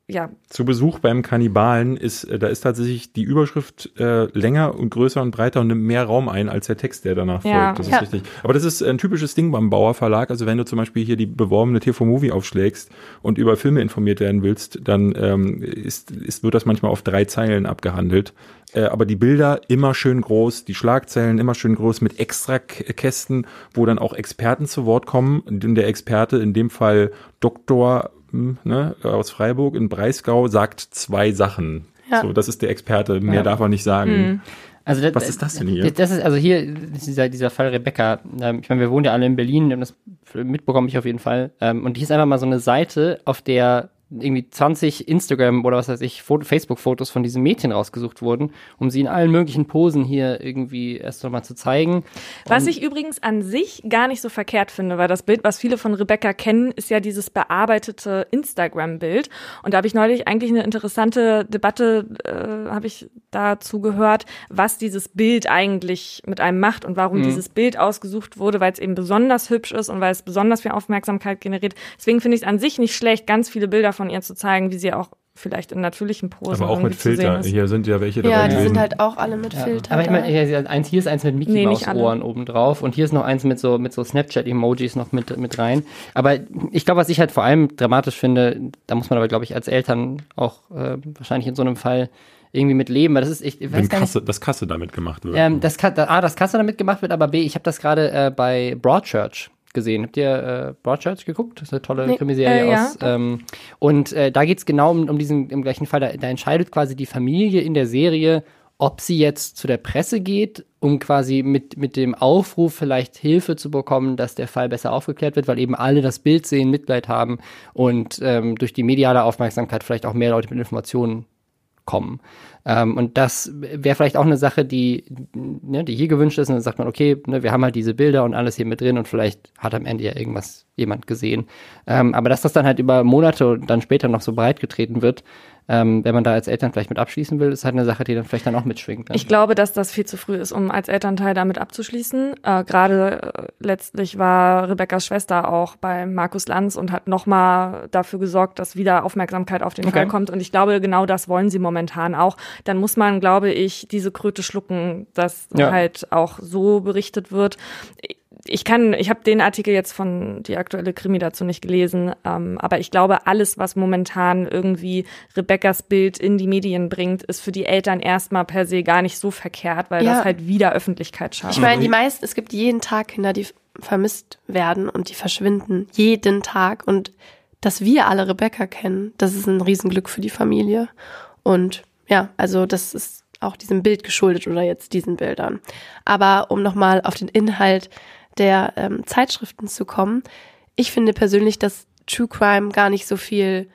ja. Zu Besuch beim Kannibalen ist, da ist tatsächlich die Überschrift äh, länger und größer und breiter und nimmt mehr Raum ein als der Text, der danach ja. folgt. Das ja. ist richtig. Aber das ist ein typisches Ding beim Bauer Verlag. Also wenn du zum Beispiel hier die beworbene T V Movie aufschlägst und über Filme informiert werden willst, dann ähm, ist, ist, wird das manchmal auf drei Zeilen abgehandelt. Äh, aber die Bilder immer schön groß, die Schlagzeilen immer schön groß mit Extrakästen, wo dann auch Experten zu Wort kommen. Der Experte, in dem Fall Doktor Ne, aus Freiburg in Breisgau, sagt zwei Sachen. Ja. So, das ist der Experte, mehr ja. darf er nicht sagen. Mhm. Also das, was ist das denn hier? Das ist also hier dieser, dieser Fall Rebecca. Ähm, ich meine, wir wohnen ja alle in Berlin, das mitbekomme ich auf jeden Fall. Ähm, und hier ist einfach mal so eine Seite, auf der irgendwie zwanzig Instagram oder was weiß ich, Facebook-Fotos von diesem Mädchen rausgesucht wurden, um sie in allen möglichen Posen hier irgendwie erst nochmal zu zeigen. Was Und ich übrigens an sich gar nicht so verkehrt finde, weil das Bild, was viele von Rebecca kennen, ist ja dieses bearbeitete Instagram-Bild. Und da habe ich neulich eigentlich eine interessante Debatte, äh, habe ich dazu gehört, was dieses Bild eigentlich mit einem macht und warum mhm. dieses Bild ausgesucht wurde, weil es eben besonders hübsch ist und weil es besonders viel Aufmerksamkeit generiert. Deswegen finde ich es an sich nicht schlecht, ganz viele Bilder von ihr zu zeigen, wie sie auch vielleicht in natürlichen Posen aber auch mit Filter. Hier sind ja welche dabei. Ja, die gewesen. sind halt auch alle mit ja. Filter. Aber ich meine, hier, eins, hier ist eins mit Mickey Maus Ohren oben drauf und hier ist noch eins mit so mit so Snapchat-Emojis noch mit mit rein. Aber ich glaube, was ich halt vor allem dramatisch finde, da muss man aber, glaube ich, als Eltern auch äh, wahrscheinlich in so einem Fall irgendwie mit leben, weil das ist, ich, ich weiß Wenn gar Kasse, nicht, dass Kasse damit gemacht wird. Ähm, das A, dass Kasse damit gemacht wird, aber B, ich habe das gerade äh, bei Broadchurch gesehen. Habt ihr äh, Broadchurch geguckt? Das ist eine tolle nee, Krimiserie äh, ja. aus. Ähm, und äh, da geht es genau um, um diesen, im gleichen Fall, da, da entscheidet quasi die Familie in der Serie, ob sie jetzt zu der Presse geht, um quasi mit, mit dem Aufruf vielleicht Hilfe zu bekommen, dass der Fall besser aufgeklärt wird, weil eben alle das Bild sehen, Mitleid haben und ähm, durch die mediale Aufmerksamkeit vielleicht auch mehr Leute mit Informationen kommen. Ähm, und das wäre vielleicht auch eine Sache, die, ne, die hier gewünscht ist. Und dann sagt man, okay, ne, wir haben halt diese Bilder und alles hier mit drin und vielleicht hat am Ende ja irgendwas jemand gesehen. Ähm, aber dass das dann halt über Monate und dann später noch so breit getreten wird, ähm, wenn man da als Eltern vielleicht mit abschließen will, ist halt eine Sache, die dann vielleicht dann auch mitschwingt. Ne? Ich glaube, dass das viel zu früh ist, um als Elternteil damit abzuschließen. Äh, Gerade äh, letztlich war Rebeckas Schwester auch bei Markus Lanz und hat nochmal dafür gesorgt, dass wieder Aufmerksamkeit auf den okay. Fall kommt. Und ich glaube, genau das wollen sie momentan auch. Dann muss man, glaube ich, diese Kröte schlucken, dass ja. halt auch so berichtet wird. Ich kann, ich habe den Artikel jetzt von die aktuelle Krimi dazu nicht gelesen, ähm, aber ich glaube, alles, was momentan irgendwie Rebeckas Bild in die Medien bringt, ist für die Eltern erstmal per se gar nicht so verkehrt, weil ja. das halt wieder Öffentlichkeit schafft. Ich meine, die meisten, es gibt jeden Tag Kinder, die vermisst werden und die verschwinden. Jeden Tag. Und dass wir alle Rebecca kennen, das ist ein Riesenglück für die Familie. Und ja, also das ist auch diesem Bild geschuldet oder jetzt diesen Bildern. Aber um nochmal auf den Inhalt der ähm, Zeitschriften zu kommen. Ich finde persönlich, dass True Crime gar nicht so viel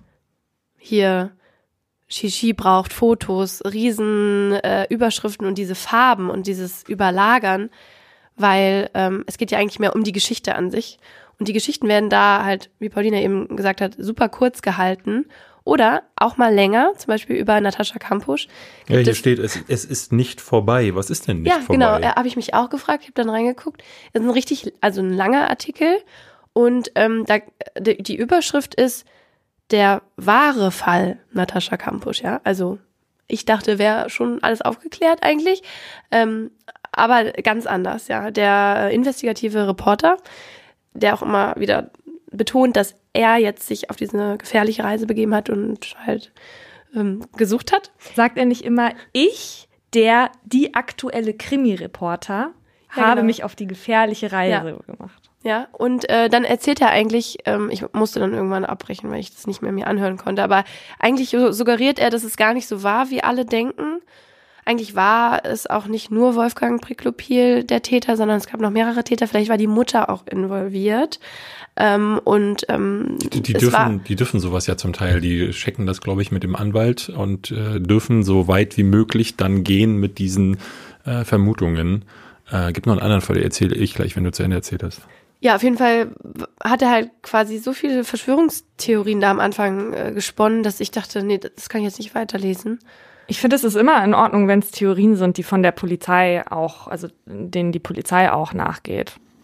hier Shishi braucht, Fotos, riesen äh, Überschriften und diese Farben und dieses Überlagern, weil ähm, es geht ja eigentlich mehr um die Geschichte an sich. Und die Geschichten werden da halt, wie Paulina eben gesagt hat, super kurz gehalten. Oder auch mal länger, zum Beispiel über Natascha Kampusch. Ja, hier steht, es, es ist nicht vorbei. Was ist denn nicht ja, vorbei? Ja, genau, äh, habe ich mich auch gefragt, ich habe dann reingeguckt. Es ist ein richtig, also ein langer Artikel und ähm, da, die Überschrift ist der wahre Fall Natascha Kampusch, ja. Also ich dachte, wäre schon alles aufgeklärt eigentlich, ähm, aber ganz anders, ja. Der investigative Reporter, der auch immer wieder betont, dass er jetzt sich auf diese gefährliche Reise begeben hat und halt ähm, gesucht hat. Sagt er nicht immer, ich, der, die aktuelle Krimi-Reporter, ja, habe genau. mich auf die gefährliche Reise ja. gemacht. Ja, und äh, dann erzählt er eigentlich, ähm, ich musste dann irgendwann abbrechen, weil ich das nicht mehr mir anhören konnte, aber eigentlich suggeriert er, dass es gar nicht so war, wie alle denken. Eigentlich war es auch nicht nur Wolfgang Priklopil der Täter, sondern es gab noch mehrere Täter. Vielleicht war die Mutter auch involviert. Ähm, und ähm, die, die, dürfen, war, die dürfen sowas ja zum Teil. Die checken das, glaube ich, mit dem Anwalt und äh, dürfen so weit wie möglich dann gehen mit diesen äh, Vermutungen. Äh, gibt noch einen anderen Fall, den erzähle ich gleich, wenn du zu Ende erzählt hast. Ja, auf jeden Fall hat er halt quasi so viele Verschwörungstheorien da am Anfang äh, gesponnen, dass ich dachte, nee, das kann ich jetzt nicht weiterlesen. Ich finde, es ist immer in Ordnung, wenn es Theorien sind, die von der Polizei auch, also denen die Polizei auch nachgeht.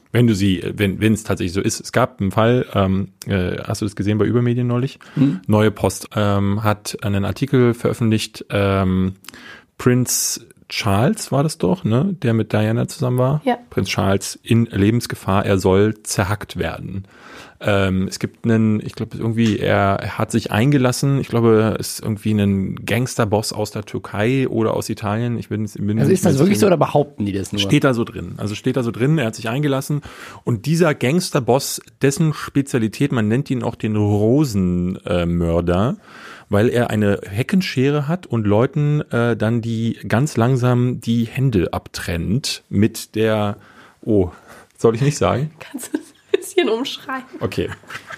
Wenn du sie, wenn wenn es tatsächlich so ist. Es gab einen Fall, ähm, äh, hast du das gesehen bei Übermedien neulich? Hm. Neue Post ähm, hat einen Artikel veröffentlicht, ähm, Prinz Charles war das doch, ne, der mit Diana zusammen war. Ja. Prinz Charles in Lebensgefahr, er soll zerhackt werden. Ähm, es gibt einen, ich glaube irgendwie, er, er hat sich eingelassen, ich glaube, es ist irgendwie ein Gangsterboss aus der Türkei oder aus Italien. Ich bin, bin also ist das wirklich so oder behaupten die das nur? Steht da so drin. Also steht da so drin, er hat sich eingelassen und dieser Gangsterboss, dessen Spezialität, man nennt ihn auch den Rosenmörder, weil er eine Heckenschere hat und Leuten äh, dann die ganz langsam die Hände abtrennt mit der, oh, soll ich nicht sagen? Kannst du das ein bisschen umschreiben? Okay.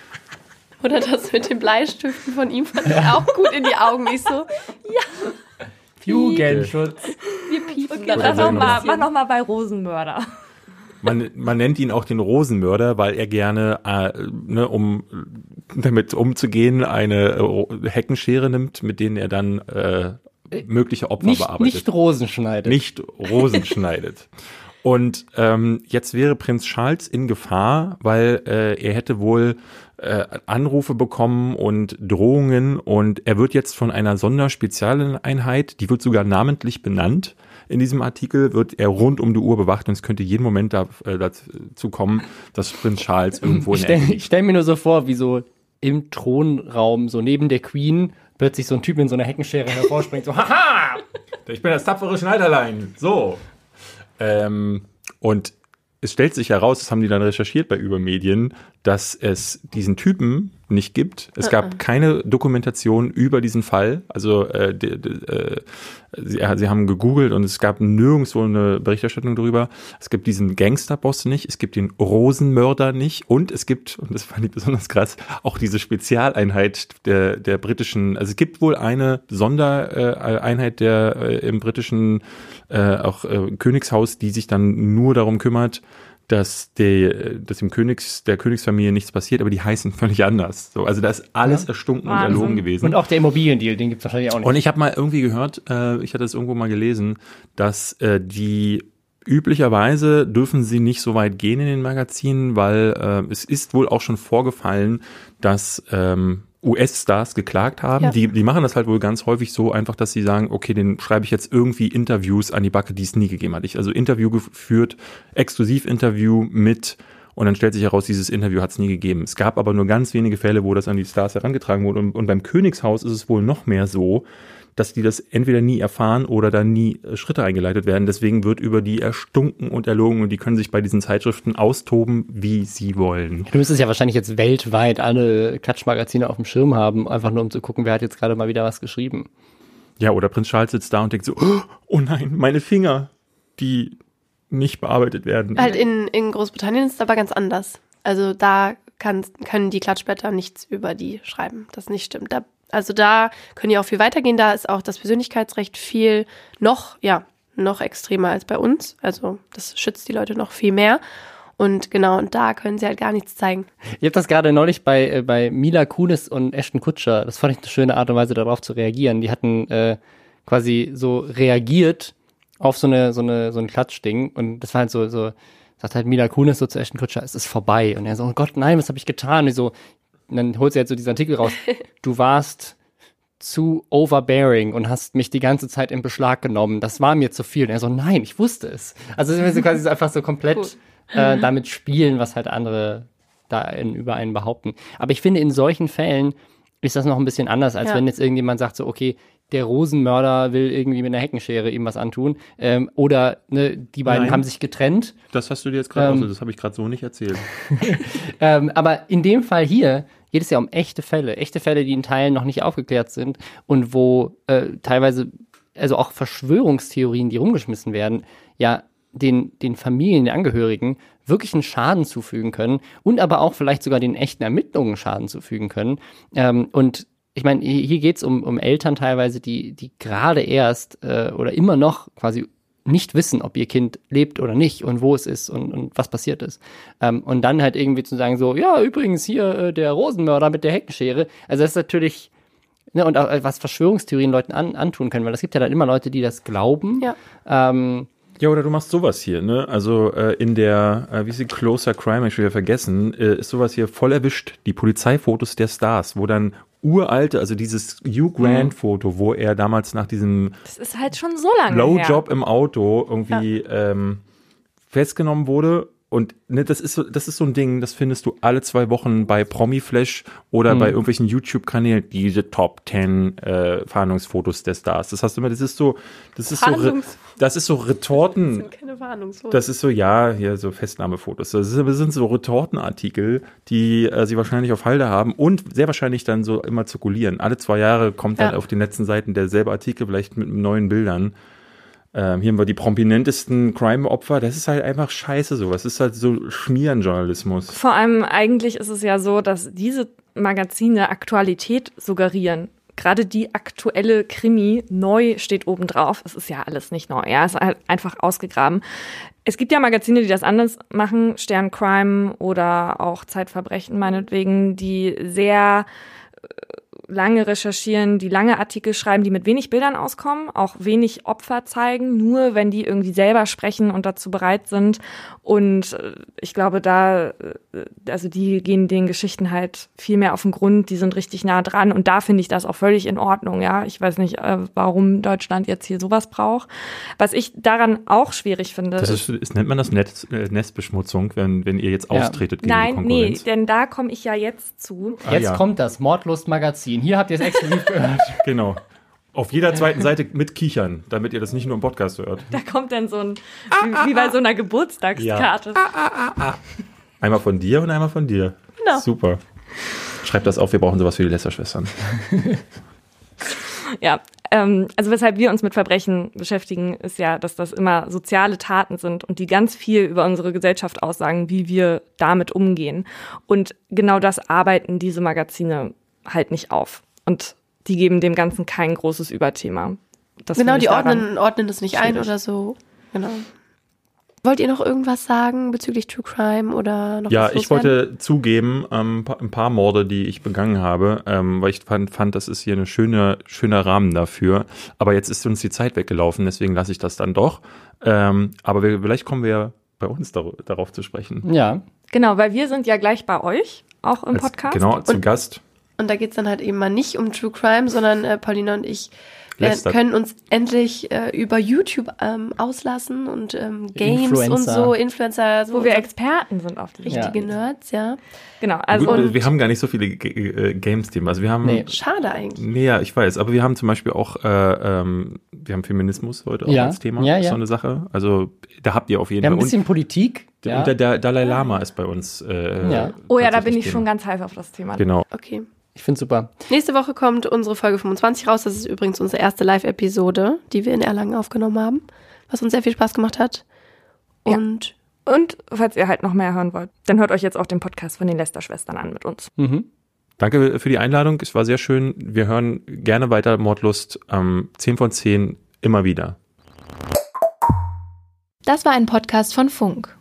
Oder das mit den Bleistiften von ihm fand ich auch gut in die Augen. Ich so, ja. Jugendschutz. Wir piepen Okay, dann mach einfach noch mal, ein mach bisschen. noch mal bei Rosenmörder. Man, man nennt ihn auch den Rosenmörder, weil er gerne, äh, ne, um damit umzugehen, eine äh, Heckenschere nimmt, mit denen er dann äh, mögliche Opfer Nicht, bearbeitet. nicht Rosen schneidet. Nicht Rosen schneidet. Und ähm, jetzt wäre Prinz Charles in Gefahr, weil äh, er hätte wohl äh, Anrufe bekommen und Drohungen und er wird jetzt von einer Sonderspezialeinheit, die wird sogar namentlich benannt, in diesem Artikel wird er rund um die Uhr bewacht und es könnte jeden Moment da, äh, dazu kommen, dass Prinz Charles irgendwo Ich in der stelle Ecke stell mir nur so vor, wie so im Thronraum, so neben der Queen, plötzlich so ein Typ in so einer Heckenschere hervorspringt, so haha! Ich bin das tapfere Schneiderlein. So. Ähm, und es stellt sich heraus, das haben die dann recherchiert bei Übermedien, dass es diesen Typen nicht gibt. Es gab keine Dokumentation über diesen Fall. Also äh, de, de, äh, sie, sie haben gegoogelt und es gab nirgendwo eine Berichterstattung darüber. Es gibt diesen Gangsterboss nicht, es gibt den Rosenmörder nicht und es gibt, und das fand ich besonders krass, auch diese Spezialeinheit der, der britischen, also es gibt wohl eine Sondereinheit der äh, im britischen äh, auch äh, Königshaus, die sich dann nur darum kümmert, dass, die, dass dem Königs, der Königsfamilie nichts passiert, aber die heißen völlig anders. So, also da ist alles ja. erstunken Wahnsinn. Und erlogen gewesen. Und auch der Immobiliendeal, den gibt es wahrscheinlich auch nicht. Und ich habe mal irgendwie gehört, äh, ich hatte es irgendwo mal gelesen, dass äh, die üblicherweise dürfen sie nicht so weit gehen in den Magazinen, weil äh, es ist wohl auch schon vorgefallen, dass ähm, U S-Stars geklagt haben. Ja. Die, die machen das halt wohl ganz häufig so einfach, dass sie sagen, okay, den schreibe ich jetzt irgendwie Interviews an die Backe, die es nie gegeben hat. Ich also Interview geführt, Exklusiv-Interview mit und dann stellt sich heraus, dieses Interview hat es nie gegeben. Es gab aber nur ganz wenige Fälle, wo das an die Stars herangetragen wurde und, und beim Königshaus ist es wohl noch mehr so, dass die das entweder nie erfahren oder da nie äh, Schritte eingeleitet werden. Deswegen wird über die erstunken und erlogen und die können sich bei diesen Zeitschriften austoben, wie sie wollen. Du müsstest ja wahrscheinlich jetzt weltweit alle Klatschmagazine auf dem Schirm haben, einfach nur um zu gucken, wer hat jetzt gerade mal wieder was geschrieben. Ja, oder Prinz Charles sitzt da und denkt so, oh nein, meine Finger, die nicht bearbeitet werden. Halt in, in Großbritannien ist es aber ganz anders. Also da kann, können die Klatschblätter nichts über die schreiben. Das nicht stimmt. Da Also da können die auch viel weitergehen. Da ist auch das Persönlichkeitsrecht viel noch, ja, noch extremer als bei uns. Also das schützt die Leute noch viel mehr. Und genau, und da können sie halt gar nichts zeigen. Ich habe das gerade neulich bei, äh, bei Mila Kunis und Ashton Kutcher. Das fand ich eine schöne Art und Weise, darauf zu reagieren. Die hatten äh, quasi so reagiert auf so eine so eine so ein Klatschding. Und das war halt so, so sagt halt Mila Kunis so zu Ashton Kutcher, es ist vorbei. Und er so, oh Gott, nein, was habe ich getan? Und ich so, und dann holt sie jetzt so diesen Artikel raus. Du warst zu overbearing und hast mich die ganze Zeit in Beschlag genommen. Das war mir zu viel. Und er so, nein, ich wusste es. Also sie so quasi so einfach so komplett cool. äh, damit spielen, was halt andere da in, über einen behaupten. Aber ich finde, in solchen Fällen ist das noch ein bisschen anders, als ja. wenn jetzt irgendjemand sagt so, okay, der Rosenmörder will irgendwie mit einer Heckenschere ihm was antun. Ähm, oder ne, die beiden Nein. haben sich getrennt. Das hast du dir jetzt gerade ähm, aus, das habe ich gerade so nicht erzählt. ähm, aber in dem Fall hier geht es ja um echte Fälle. Echte Fälle, die in Teilen noch nicht aufgeklärt sind und wo äh, teilweise, also auch Verschwörungstheorien, die rumgeschmissen werden, ja den, den Familien, den Angehörigen wirklich einen Schaden zufügen können und aber auch vielleicht sogar den echten Ermittlungen Schaden zufügen können. Ähm, und ich meine, hier geht es um, um Eltern teilweise, die, die gerade erst äh, oder immer noch quasi nicht wissen, ob ihr Kind lebt oder nicht und wo es ist und, und was passiert ist. Ähm, und dann halt irgendwie zu sagen so, ja, übrigens hier äh, der Rosenmörder mit der Heckenschere. Also das ist natürlich, ne, und auch was Verschwörungstheorien Leuten an, antun können, weil es gibt ja dann immer Leute, die das glauben. Ja. Ähm, Ja, oder du machst sowas hier, ne? Also äh, in der, äh, wie ist die, Closer Crime, hab ich schon wieder vergessen, äh, ist sowas hier voll erwischt. Die Polizeifotos der Stars, wo dann uralte, also dieses Hugh Grant-Foto, wo er damals nach diesem Das ist halt schon so lange Blowjob her. im Auto irgendwie ähm, festgenommen wurde. Und ne, das ist so, das ist so ein Ding, das findest du alle zwei Wochen bei Promiflash oder mhm. bei irgendwelchen YouTube-Kanälen, diese Top Ten äh, Fahndungsfotos der Stars. Das hast du immer, das ist so, das ist so, Re- das ist so Retorten. Das sind keine Fahndungsfotos. Das ist so, ja, hier so Festnahmefotos. Das, ist, das sind so Retortenartikel, die äh, sie wahrscheinlich auf Halde haben und sehr wahrscheinlich dann so immer zirkulieren. Alle zwei Jahre kommt dann ja. auf den letzten Seiten derselbe Artikel, vielleicht mit neuen Bildern. Ähm, hier haben wir die prominentesten Crime-Opfer. Das ist halt einfach scheiße sowas. Das ist halt so Schmierenjournalismus. Vor allem eigentlich ist es ja so, dass diese Magazine Aktualität suggerieren. Gerade die aktuelle Krimi, neu steht oben drauf. Es ist ja alles nicht neu, ja, es ist halt einfach ausgegraben. Es gibt ja Magazine, die das anders machen, Stern Crime oder auch Zeitverbrechen meinetwegen, die sehr lange recherchieren, die lange Artikel schreiben, die mit wenig Bildern auskommen, auch wenig Opfer zeigen, nur wenn die irgendwie selber sprechen und dazu bereit sind. Und ich glaube, da, also die gehen den Geschichten halt viel mehr auf den Grund, die sind richtig nah dran und da finde ich das auch völlig in Ordnung, ja. Ich weiß nicht, warum Deutschland jetzt hier sowas braucht. Was ich daran auch schwierig finde. Das ist, ist nennt man das Netz, äh, Nestbeschmutzung, wenn, wenn ihr jetzt ja. austretet gegen Nein, die Konkurrenz? Nee, denn da komme ich ja jetzt zu. Jetzt ah, ja. kommt das Mordlust-Magazin. Hier habt ihr es exklusiv gehört. Genau. Auf jeder zweiten Seite mit Kichern, damit ihr das nicht nur im Podcast hört. Da kommt dann so ein, wie, wie bei so einer Geburtstagskarte. Ja. Ah, ah, ah, ah. Einmal von dir und einmal von dir. Genau. Super. Schreibt das auf, wir brauchen sowas für die Lästerschwestern. Ja, ähm, also weshalb wir uns mit Verbrechen beschäftigen, ist ja, dass das immer soziale Taten sind und die ganz viel über unsere Gesellschaft aussagen, wie wir damit umgehen. Und genau das arbeiten diese Magazine halt nicht auf. Und die geben dem Ganzen kein großes Überthema. Das genau, die ordnen, ordnen das nicht schwierig. ein oder so. Genau. Wollt ihr noch irgendwas sagen bezüglich True Crime oder noch ja, was ich wollte zugeben, ähm, ein paar Morde, die ich begangen habe, ähm, weil ich fand, fand, das ist hier ein schöner, schöner Rahmen dafür. Aber jetzt ist uns die Zeit weggelaufen, deswegen lasse ich das dann doch. Ähm, aber wir, vielleicht kommen wir bei uns dar- darauf zu sprechen. Ja. Genau, weil wir sind ja gleich bei euch, auch im Als, Podcast. Genau, zum und, Gast. Und da geht es dann halt eben mal nicht um True Crime, sondern äh, Paulina und ich Wir können uns endlich äh, über YouTube ähm, auslassen und ähm, Games Influencer. und so, Influencer. So Wo wir Experten sind auf die richtige ja. Nerds, ja. Genau. Also Gut, und wir haben gar nicht so viele G- äh, Games-Themen. Also wir haben, nee. Schade eigentlich. Nee, ja, ich weiß. Aber wir haben zum Beispiel auch, äh, ähm, wir haben Feminismus heute auch ja. als Thema. Ja, das ist ja. so eine Sache. Also da habt ihr auf jeden wir Fall. Wir haben ein bisschen und, Politik. Der, ja. und der, der Dalai Lama ist bei uns. Äh, ja. Oh ja, da bin ich Thema. schon ganz heiß auf das Thema. Genau. Okay. Ich finde super. Nächste Woche kommt unsere Folge fünfundzwanzig raus. Das ist übrigens unsere erste Live-Episode, die wir in Erlangen aufgenommen haben, was uns sehr viel Spaß gemacht hat. Und, ja. und falls ihr halt noch mehr hören wollt, dann hört euch jetzt auch den Podcast von den Lester-Schwestern an mit uns. Mhm. Danke für die Einladung. Es war sehr schön. Wir hören gerne weiter Mordlust. Ähm, zehn von zehn immer wieder. Das war ein Podcast von Funk.